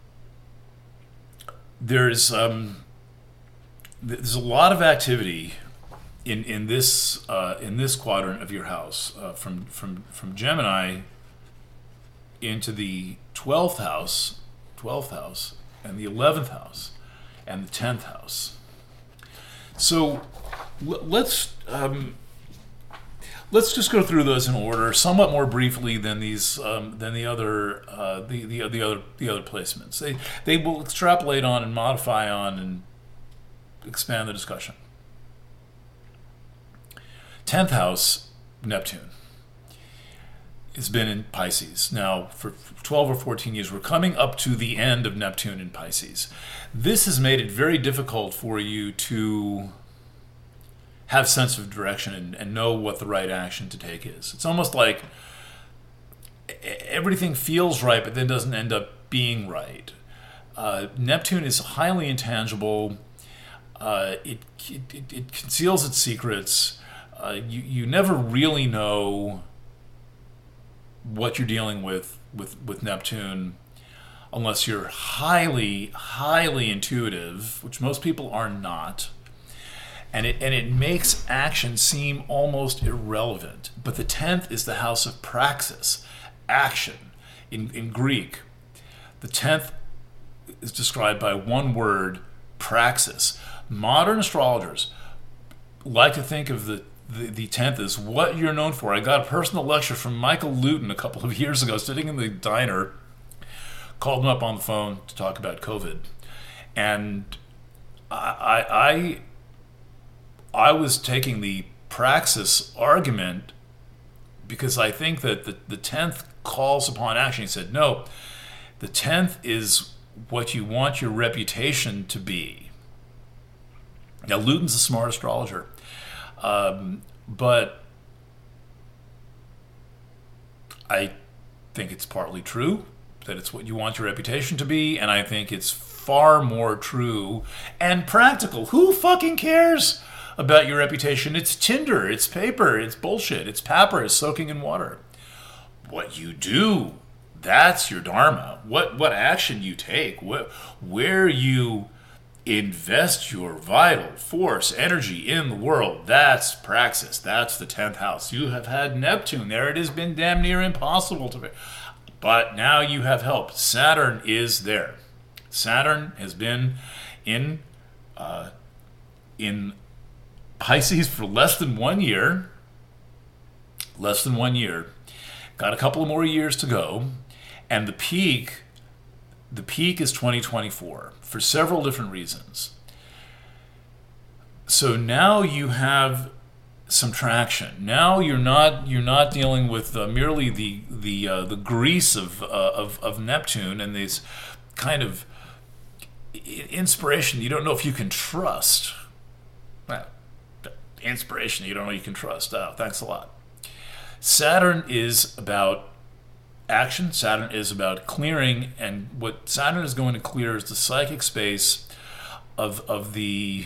there's um, there's a lot of activity in in this uh, in this quadrant of your house, uh, from from from Gemini into the twelfth house, twelfth house, and the eleventh house, and the tenth house. So l- let's um, let's just go through those in order, somewhat more briefly than these um, than the other uh, the, the the other the other placements. They they will extrapolate on and modify on and expand the discussion. tenth house, Neptune, has been in Pisces now for twelve or fourteen years. We're coming up to the end of Neptune in Pisces. This has made it very difficult for you to have sense of direction and, and know what the right action to take is. It's almost like everything feels right, but then doesn't end up being right. Uh, Neptune is highly intangible. Uh, it, it it conceals its secrets. Uh, you you never really know what you're dealing with with with Neptune, unless you're highly highly intuitive, which most people are not. And it and it makes action seem almost irrelevant. But the tenth is the house of praxis, action. In in Greek, the tenth is described by one word, praxis. Modern astrologers like to think of the, the, the tenth as what you're known for. I got a personal lecture from Michael Luton a couple of years ago, sitting in the diner, called him up on the phone to talk about COVID. And I I I was taking the praxis argument because I think that the, the tenth calls upon action. He said, no, the tenth is what you want your reputation to be. Now, Luton's a smart astrologer, um, but I think it's partly true that it's what you want your reputation to be, and I think it's far more true and practical. Who fucking cares about your reputation? It's tinder, it's paper, it's bullshit, it's papyrus soaking in water. What you do, that's your dharma. What what action you take, what, where you invest your vital force, energy in the world, that's praxis. That's the tenth house. You have had Neptune there. It has been damn near impossible to... But now you have help. Saturn is there. Saturn has been in uh, in Pisces for less than one year. Less than one year. Got a couple of more years to go. And the peak... The peak is twenty twenty-four for several different reasons. So now you have some traction. Now you're not you're not dealing with uh, merely the the uh, the grease of, uh, of of Neptune and this kind of inspiration you don't know if you can trust. Well, inspiration you don't know you can trust. Oh, thanks a lot. Saturn is about action. Saturn is about clearing, and what Saturn is going to clear is the psychic space of of the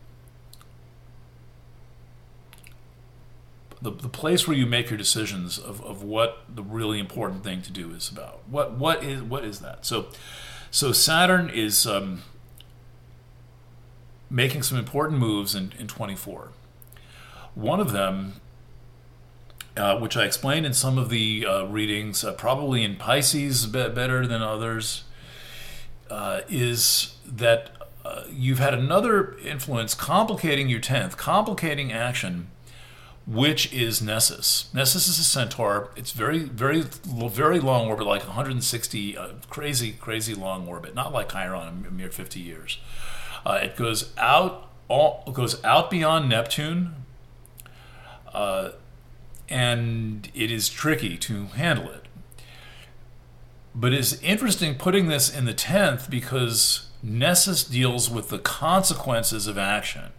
the, the place where you make your decisions of, of what the really important thing to do is about. What what is what is that? So so Saturn is um, making some important moves in, in twenty-four. One of them, Uh, which I explained in some of the uh, readings, uh, probably in Pisces be- better than others, uh, is that uh, you've had another influence complicating your tenth, complicating action, which is Nessus. Nessus is a centaur. It's very, very, very long orbit, like one hundred sixty, uh, crazy, crazy long orbit, not like Chiron, a mere fifty years. Uh, it goes out, all, goes out beyond Neptune. Uh, and it is tricky to handle it. But it's interesting putting this in the tenth because Nessus deals with the consequences of action.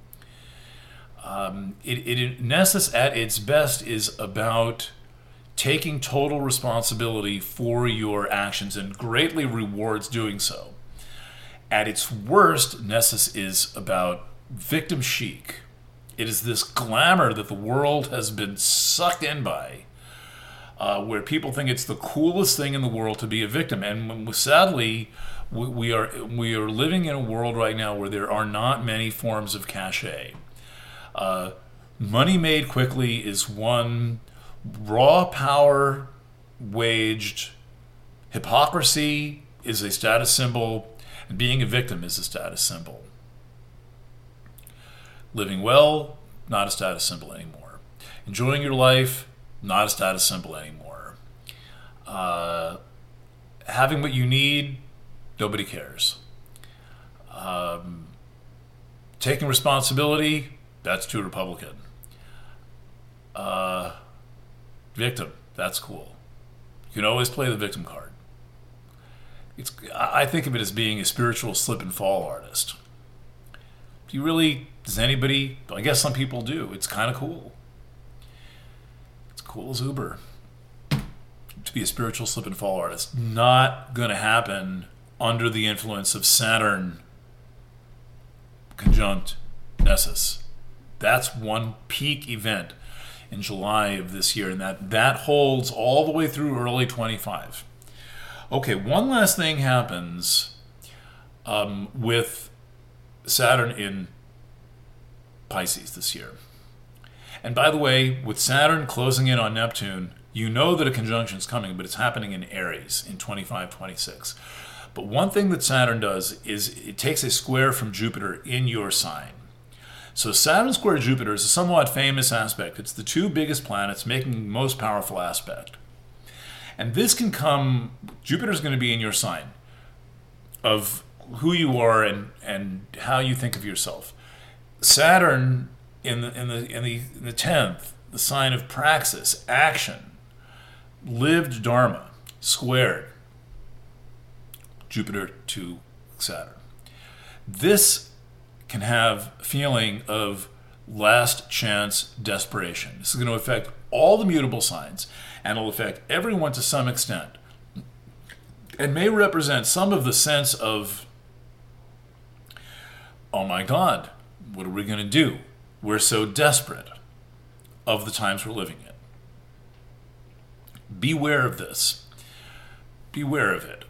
Um, it, it Nessus at its best is about taking total responsibility for your actions and greatly rewards doing so. At its worst, Nessus is about victim chic. It is this glamour that the world has been sucked in by, uh, where people think it's the coolest thing in the world to be a victim. And sadly, we, we are we are living in a world right now where there are not many forms of cachet. Uh, money made quickly is one. Raw power waged. Hypocrisy is a status symbol, and being a victim is a status symbol. Living well, not a status symbol anymore. Enjoying your life, not a status symbol anymore. Uh, having what you need, nobody cares. Um, taking responsibility, that's too Republican. Uh, victim, that's cool. You can always play the victim card. It's, I think of it as being a spiritual slip and fall artist. Do you really, does anybody, I guess some people do. It's kind of cool. It's cool as Uber to be a spiritual slip and fall artist. Not going to happen under the influence of Saturn conjunct Nessus. That's one peak event in July of this year, and that, that holds all the way through early twenty-five. Okay, one last thing happens um, with Saturn in Pisces this year. And by the way, with Saturn closing in on Neptune, you know that a conjunction is coming, but it's happening in Aries in twenty-five twenty-six. But one thing that Saturn does is it takes a square from Jupiter in your sign. So Saturn square Jupiter is a somewhat famous aspect. It's the two biggest planets making the most powerful aspect. And this can come, Jupiter's going to be in your sign of who you are and, and how you think of yourself. Saturn in the in the in the in the tenth, the sign of praxis, action, lived dharma, squared Jupiter to Saturn. This can have a feeling of last chance desperation. This is going to affect all the mutable signs, and it'll affect everyone to some extent, and may represent some of the sense of, oh my God, what are we going to do? We're so desperate of the times we're living in. Beware of this. Beware of it.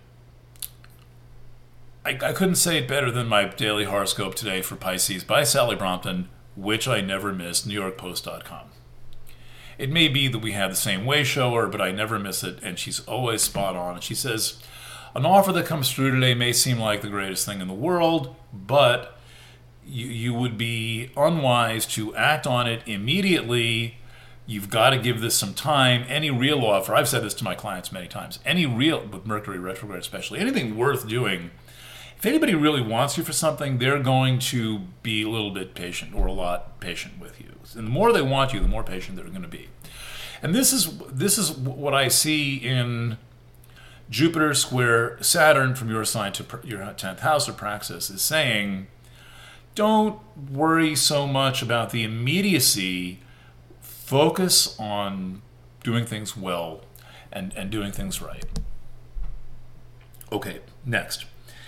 I, I couldn't say it better than my daily horoscope today for Pisces by Sally Brompton, which I never miss, New York Post dot com. It may be that we have the same way shower, but I never miss it, and she's always spot on. And she says, an offer that comes through today may seem like the greatest thing in the world, but you, you would be unwise to act on it immediately. You've got to give this some time. Any real offer, I've said this to my clients many times, any real, with Mercury retrograde especially, anything worth doing, if anybody really wants you for something, they're going to be a little bit patient or a lot patient with you. And the more they want you, the more patient they're going to be. And this is this is what I see in Jupiter square Saturn from your sign to your tenth house of praxis is saying, don't worry so much about the immediacy. Focus on doing things well and, and doing things right. Okay, next.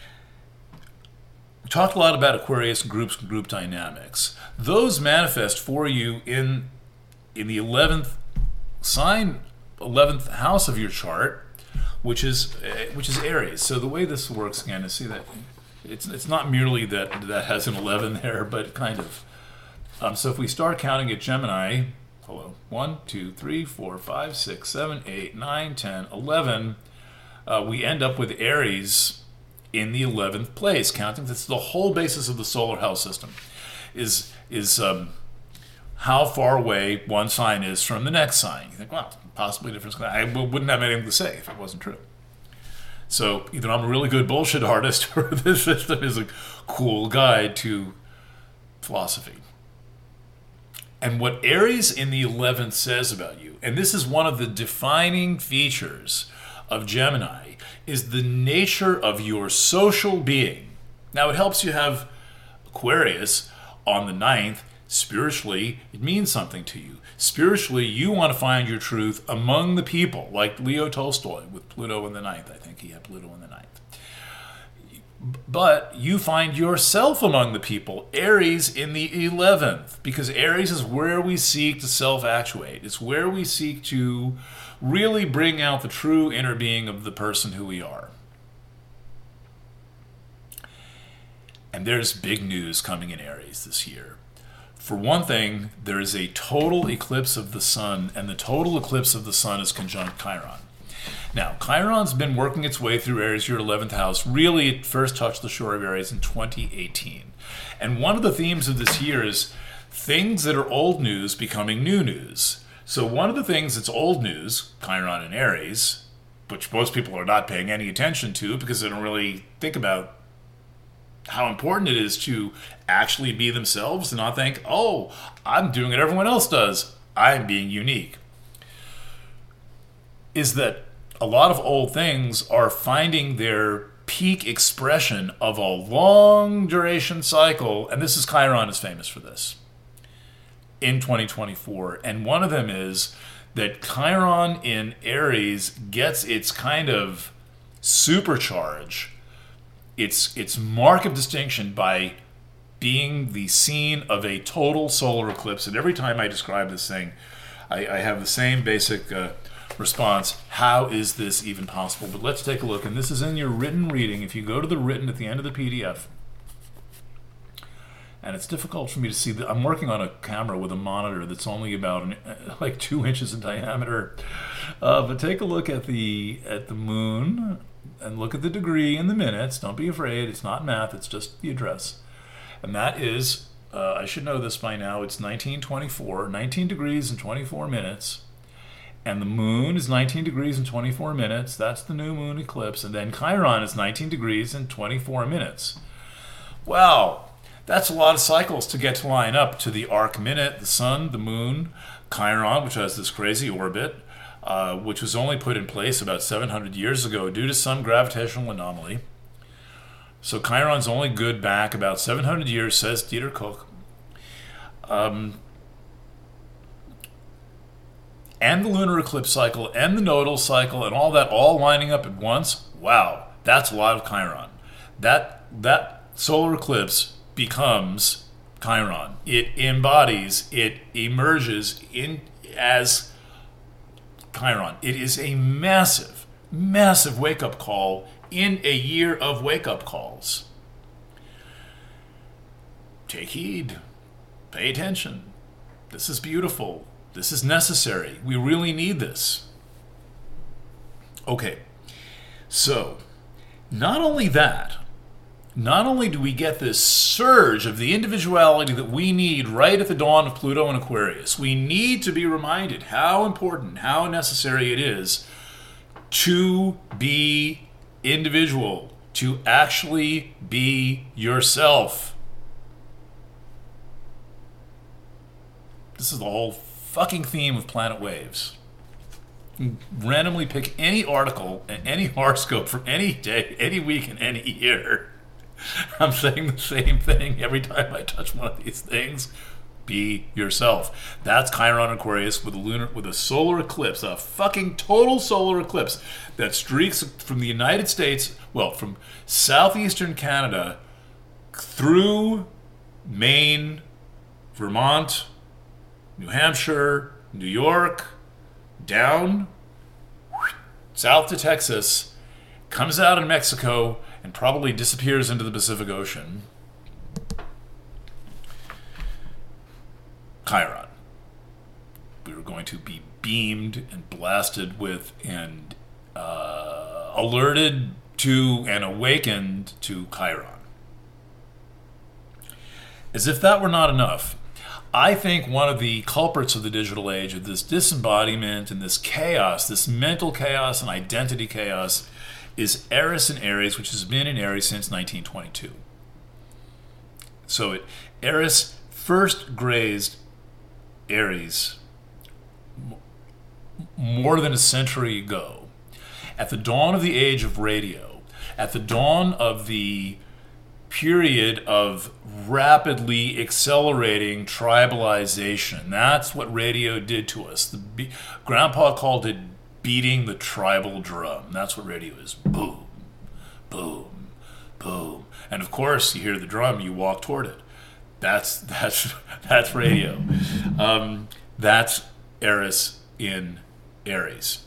We talked a lot about Aquarius groups and group dynamics. Those manifest for you in in the eleventh sign, eleventh house of your chart, which is uh, which is Aries. So the way this works again is, see that it's it's not merely that that has an eleven there, but kind of. Um, so if we start counting at Gemini, hello, one, two, three, four, five, six, seven, eight, nine, ten, eleven, uh, we end up with Aries in the eleventh place, counting. That's the whole basis of the solar house system, is is um, how far away one sign is from the next sign. You think, well, possibly different. I wouldn't have anything to say if it wasn't true. So either I'm a really good bullshit artist, or this system is a cool guide to philosophy. And what Aries in the eleventh says about you, and this is one of the defining features of Gemini, is the nature of your social being. Now, it helps you have Aquarius on the ninth. Spiritually, it means something to you. Spiritually, you want to find your truth among the people, like Leo Tolstoy with Pluto in the ninth. I think he had Pluto in the ninth. But you find yourself among the people, Aries in the eleventh, because Aries is where we seek to self-actuate. It's where we seek to really bring out the true inner being of the person who we are. And there's big news coming in Aries this year. For one thing, there is a total eclipse of the sun, and the total eclipse of the sun is conjunct Chiron. Now, Chiron's been working its way through Aries, your eleventh house. Really, it first touched the shore of Aries in twenty eighteen. And one of the themes of this year is things that are old news becoming new news. So one of the things that's old news, Chiron and Aries, which most people are not paying any attention to because they don't really think about how important it is to actually be themselves and not think, oh, I'm doing what everyone else does. I'm being unique. Is that a lot of old things are finding their peak expression of a long duration cycle, and this is Chiron is famous for this, in twenty twenty-four. And one of them is that Chiron in Aries gets its kind of supercharge, its, its mark of distinction by being the scene of a total solar eclipse. And every time I describe this thing, I, I have the same basic uh, response. How is this even possible? But let's take a look. And this is in your written reading. If you go to the written at the end of the P D F, and it's difficult for me to see that I'm working on a camera with a monitor that's only about an, like two inches in diameter. Uh, but take a look at the at the moon and look at the degree in the minutes. Don't be afraid. It's not math. It's just the address. And that is, uh, I should know this by now, it's nineteen twenty-four, nineteen degrees and twenty-four minutes. And the moon is nineteen degrees and twenty-four minutes. That's the new moon eclipse. And then Chiron is nineteen degrees and twenty-four minutes. Wow. That's a lot of cycles to get to line up to the arc minute, the sun, the moon, Chiron, which has this crazy orbit, uh, which was only put in place about seven hundred years ago due to some gravitational anomaly. So Chiron's only good back about seven hundred years, says Dieter Koch. Um, and the lunar eclipse cycle and the nodal cycle and all that all lining up at once. Wow, that's a lot of Chiron. That, that solar eclipse becomes Chiron. It embodies, it emerges in as Chiron. It is a massive, massive wake-up call in a year of wake-up calls. Take heed. Pay attention. This is beautiful. This is necessary. We really need this. Okay. So, not only that, not only do we get this surge of the individuality that we need right at the dawn of Pluto and Aquarius, we need to be reminded how important, how necessary it is to be individual, to actually be yourself. This is the whole fucking theme of Planet Waves. Randomly pick any article and any horoscope from any day, any week, and any year. I'm saying the same thing every time I touch one of these things. Be yourself. That's Chiron Aquarius with a lunar, with a solar eclipse, a fucking total solar eclipse that streaks from the United States, well, from southeastern Canada through Maine, Vermont, New Hampshire, New York, down south to Texas, comes out in Mexico, and probably disappears into the Pacific Ocean. Chiron. We were going to be beamed and blasted with and uh, alerted to and awakened to Chiron. As if that were not enough, I think one of the culprits of the digital age, of this disembodiment and this chaos, this mental chaos and identity chaos, is Eris in Aries, which has been in Aries since nineteen twenty-two. So it, Eris first grazed Aries m- more than a century ago, at the dawn of the age of radio, at the dawn of the period of rapidly accelerating tribalization. That's what radio did to us. The be- Grandpa called it beating the tribal drum. That's what radio is. Boom, boom, boom. And of course, you hear the drum, you walk toward it. That's that's that's radio. Um, that's Eris in Aries.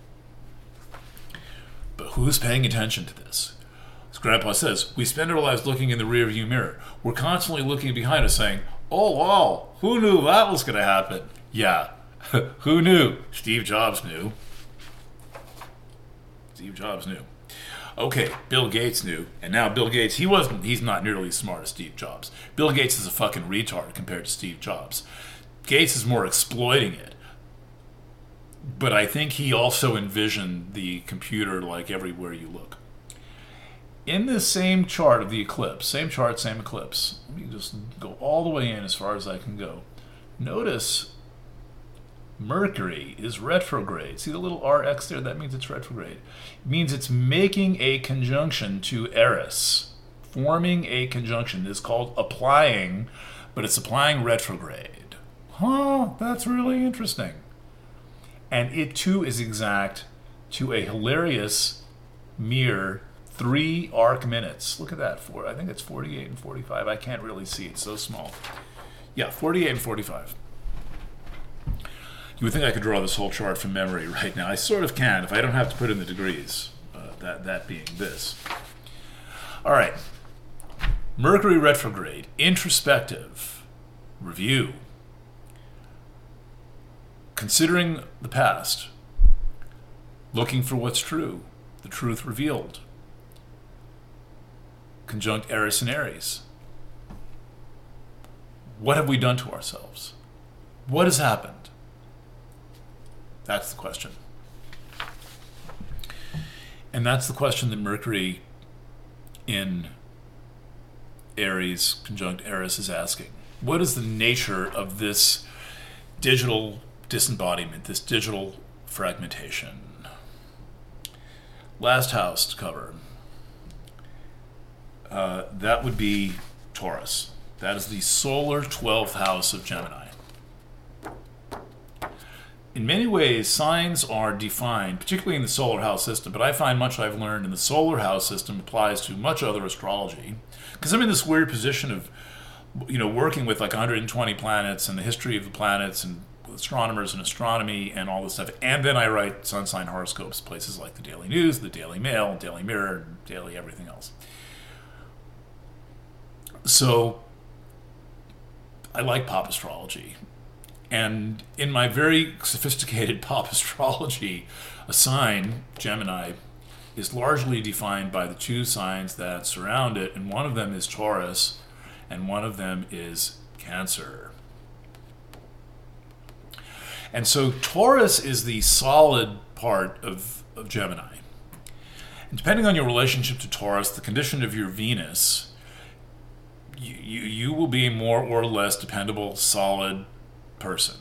But who's paying attention to this? As Grandpa says, we spend our lives looking in the rearview mirror. We're constantly looking behind us saying, oh, wow, who knew that was going to happen? Yeah, who knew? Steve Jobs knew. Steve Jobs knew. Okay, Bill Gates knew. And now Bill Gates, he wasn't, he's not nearly as smart as Steve Jobs. Bill Gates is a fucking retard compared to Steve Jobs. Gates is more exploiting it. But I think he also envisioned the computer like everywhere you look. In this same chart of the eclipse, same chart, same eclipse, let me just go all the way in as far as I can go. Notice Mercury is retrograde. See the little R X there? That means it's retrograde. It means it's making a conjunction to Eris, forming a conjunction. This is called applying, but it's applying retrograde. Huh, that's really interesting. And it too is exact to a hilarious mere three arc minutes. Look at that. Four, I think it's forty-eight and forty-five. I can't really see. It's so small. Yeah, forty-eight and forty-five. You would think I could draw this whole chart from memory right now. I sort of can if I don't have to put in the degrees. Uh, that, that being this. All right. Mercury retrograde. Introspective. Review. Considering the past, looking for what's true, the truth revealed. Conjunct Eris and Aries. What have we done to ourselves? What has happened? That's the question. And that's the question that Mercury in Aries conjunct Eris is asking. What is the nature of this digital disembodiment, this digital fragmentation? Last house to cover. Uh, that would be Taurus. That is the solar twelfth house of Gemini. In many ways, signs are defined, particularly in the solar house system, but I find much I've learned in the solar house system applies to much other astrology. Because I'm in this weird position of, you know, working with like one hundred twenty planets and the history of the planets and astronomers and astronomy and all this stuff. And then I write sun sign horoscopes, places like the Daily News, the Daily Mail, Daily Mirror, Daily everything else. So I like pop astrology. And in my very sophisticated pop astrology, a sign, Gemini, is largely defined by the two signs that surround it. And one of them is Taurus, and one of them is Cancer. And so Taurus is the solid part of, of Gemini. And depending on your relationship to Taurus, the condition of your Venus, you, you, you will be a more or less dependable, solid person.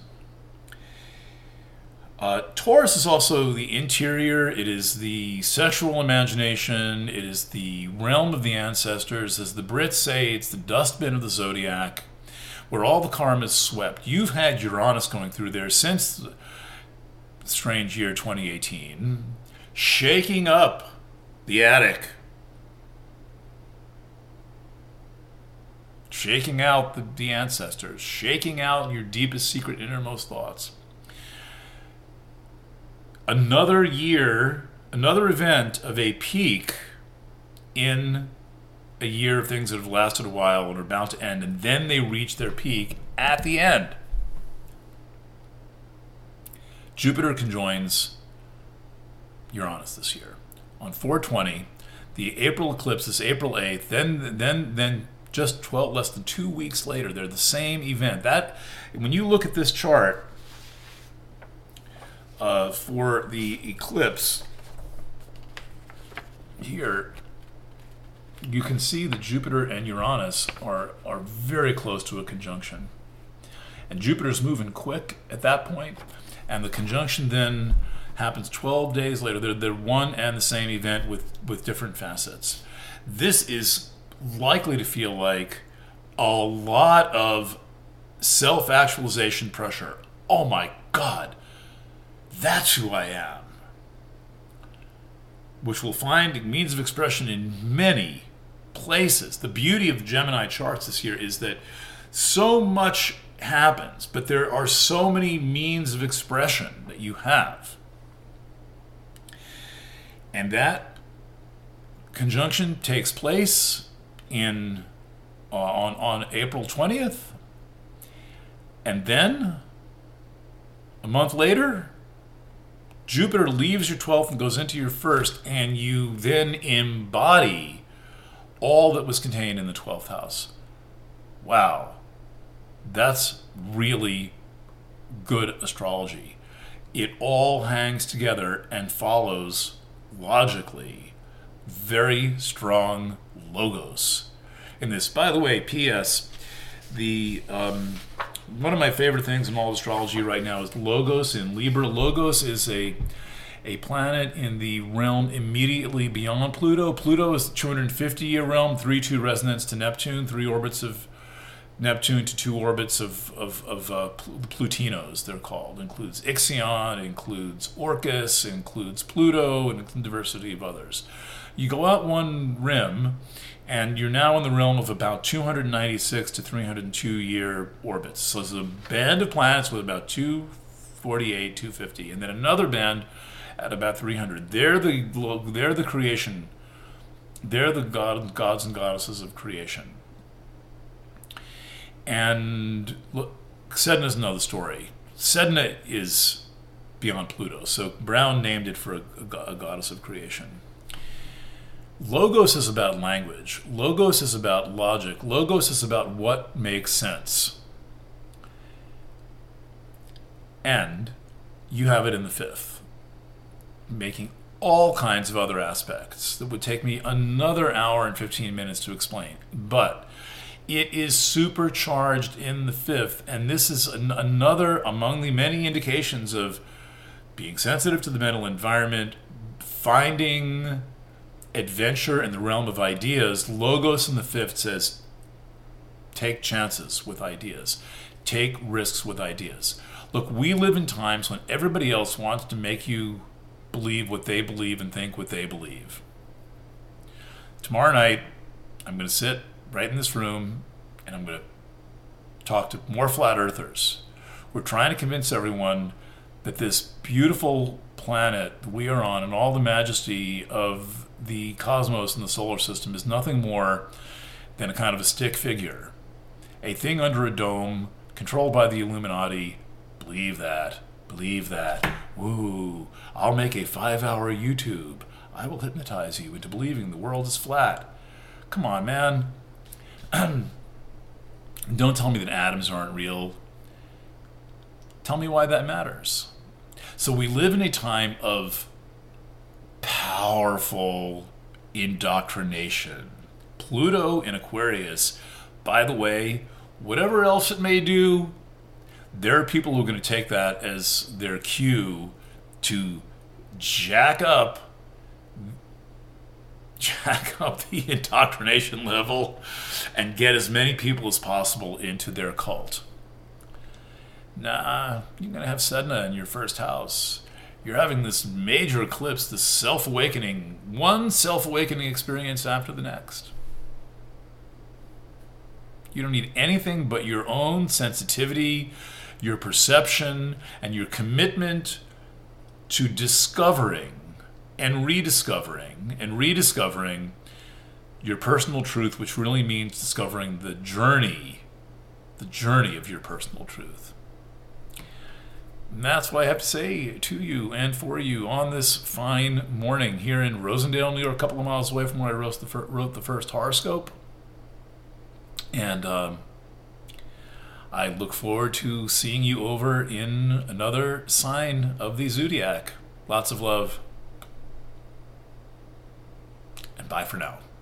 Uh, Taurus is also the interior. It is the sexual imagination. It is the realm of the ancestors. As the Brits say, it's the dustbin of the zodiac, where all the karma is swept. You've had Uranus going through there since the strange year twenty eighteen, shaking up the attic, shaking out the, the ancestors, shaking out your deepest secret innermost thoughts. Another year, another event of a peak in a year of things that have lasted a while and are about to end, and then they reach their peak at the end. Jupiter conjoins Uranus this year on four twenty. The April eclipse is April eighth. Then, then, then, just twelve, less than two weeks later, they're the same event. That, when you look at this chart uh, for the eclipse here, you can see that Jupiter and Uranus are, are very close to a conjunction. And Jupiter's moving quick at that point, and the conjunction then happens twelve days later. They're, they're one and the same event with, with different facets. This is likely to feel like a lot of self-actualization pressure. Oh my God, that's who I am. Which will find means of expression in many places. The beauty of Gemini charts this year is that so much happens, but there are so many means of expression that you have. And that conjunction takes place in uh, on, on April twentieth. And then, a month later, Jupiter leaves your twelfth and goes into your first, and you then embody all that was contained in the twelfth house. Wow. That's really good astrology. It all hangs together and follows logically very strong logos in this. By the way, P S, the um, one of my favorite things in all astrology right now is Logos in Libra. Logos is a a planet in the realm immediately beyond Pluto. Pluto is the two hundred fifty year realm, three two resonance to Neptune, three orbits of Neptune to two orbits of, of, of uh, Plutinos, they're called. It includes Ixion, it includes Orcus, it includes Pluto, and a diversity of others. You go out one rim, and you're now in the realm of about two hundred ninety-six to three hundred two year orbits. So it's a band of planets with about two forty-eight, two fifty, and then another band at about three hundred. They're the they're the creation. They're the god, gods and goddesses of creation. And look, Sedna is another story. Sedna is beyond Pluto, so Brown named it for a, a, a goddess of creation. Logos is about language. Logos is about logic. Logos is about what makes sense. And you have it in the fifth, making all kinds of other aspects that would take me another hour and fifteen minutes to explain. But it is supercharged in the fifth, and this is an, another among the many indications of being sensitive to the mental environment, finding adventure in the realm of ideas. Logos in the fifth says, take chances with ideas. Take risks with ideas. Look, we live in times when everybody else wants to make you believe what they believe and think what they believe. Tomorrow night, I'm going to sit right in this room, and I'm going to talk to more flat earthers. We're trying to convince everyone that this beautiful planet we are on and all the majesty of the cosmos and the solar system is nothing more than a kind of a stick figure. A thing under a dome, controlled by the Illuminati. Believe that. Believe that. Woo. I'll make a five-hour YouTube. I will hypnotize you into believing the world is flat. Come on, man. Don't tell me that atoms aren't real. Tell me why that matters. So we live in a time of powerful indoctrination. Pluto in Aquarius, by the way, whatever else it may do, there are people who are going to take that as their cue to jack up jack up the indoctrination level and get as many people as possible into their cult. Nah, you're going to have Sedna in your first house. You're having this major eclipse, this self-awakening, one self-awakening experience after the next. You don't need anything but your own sensitivity, your perception, and your commitment to discovering and rediscovering and rediscovering your personal truth, which really means discovering the journey, the journey of your personal truth. And that's what I have to say to you and for you on this fine morning here in Rosendale, New York, a couple of miles away from where I wrote the, fir- wrote the first horoscope. And um, I look forward to seeing you over in another sign of the zodiac. Lots of love. And bye for now.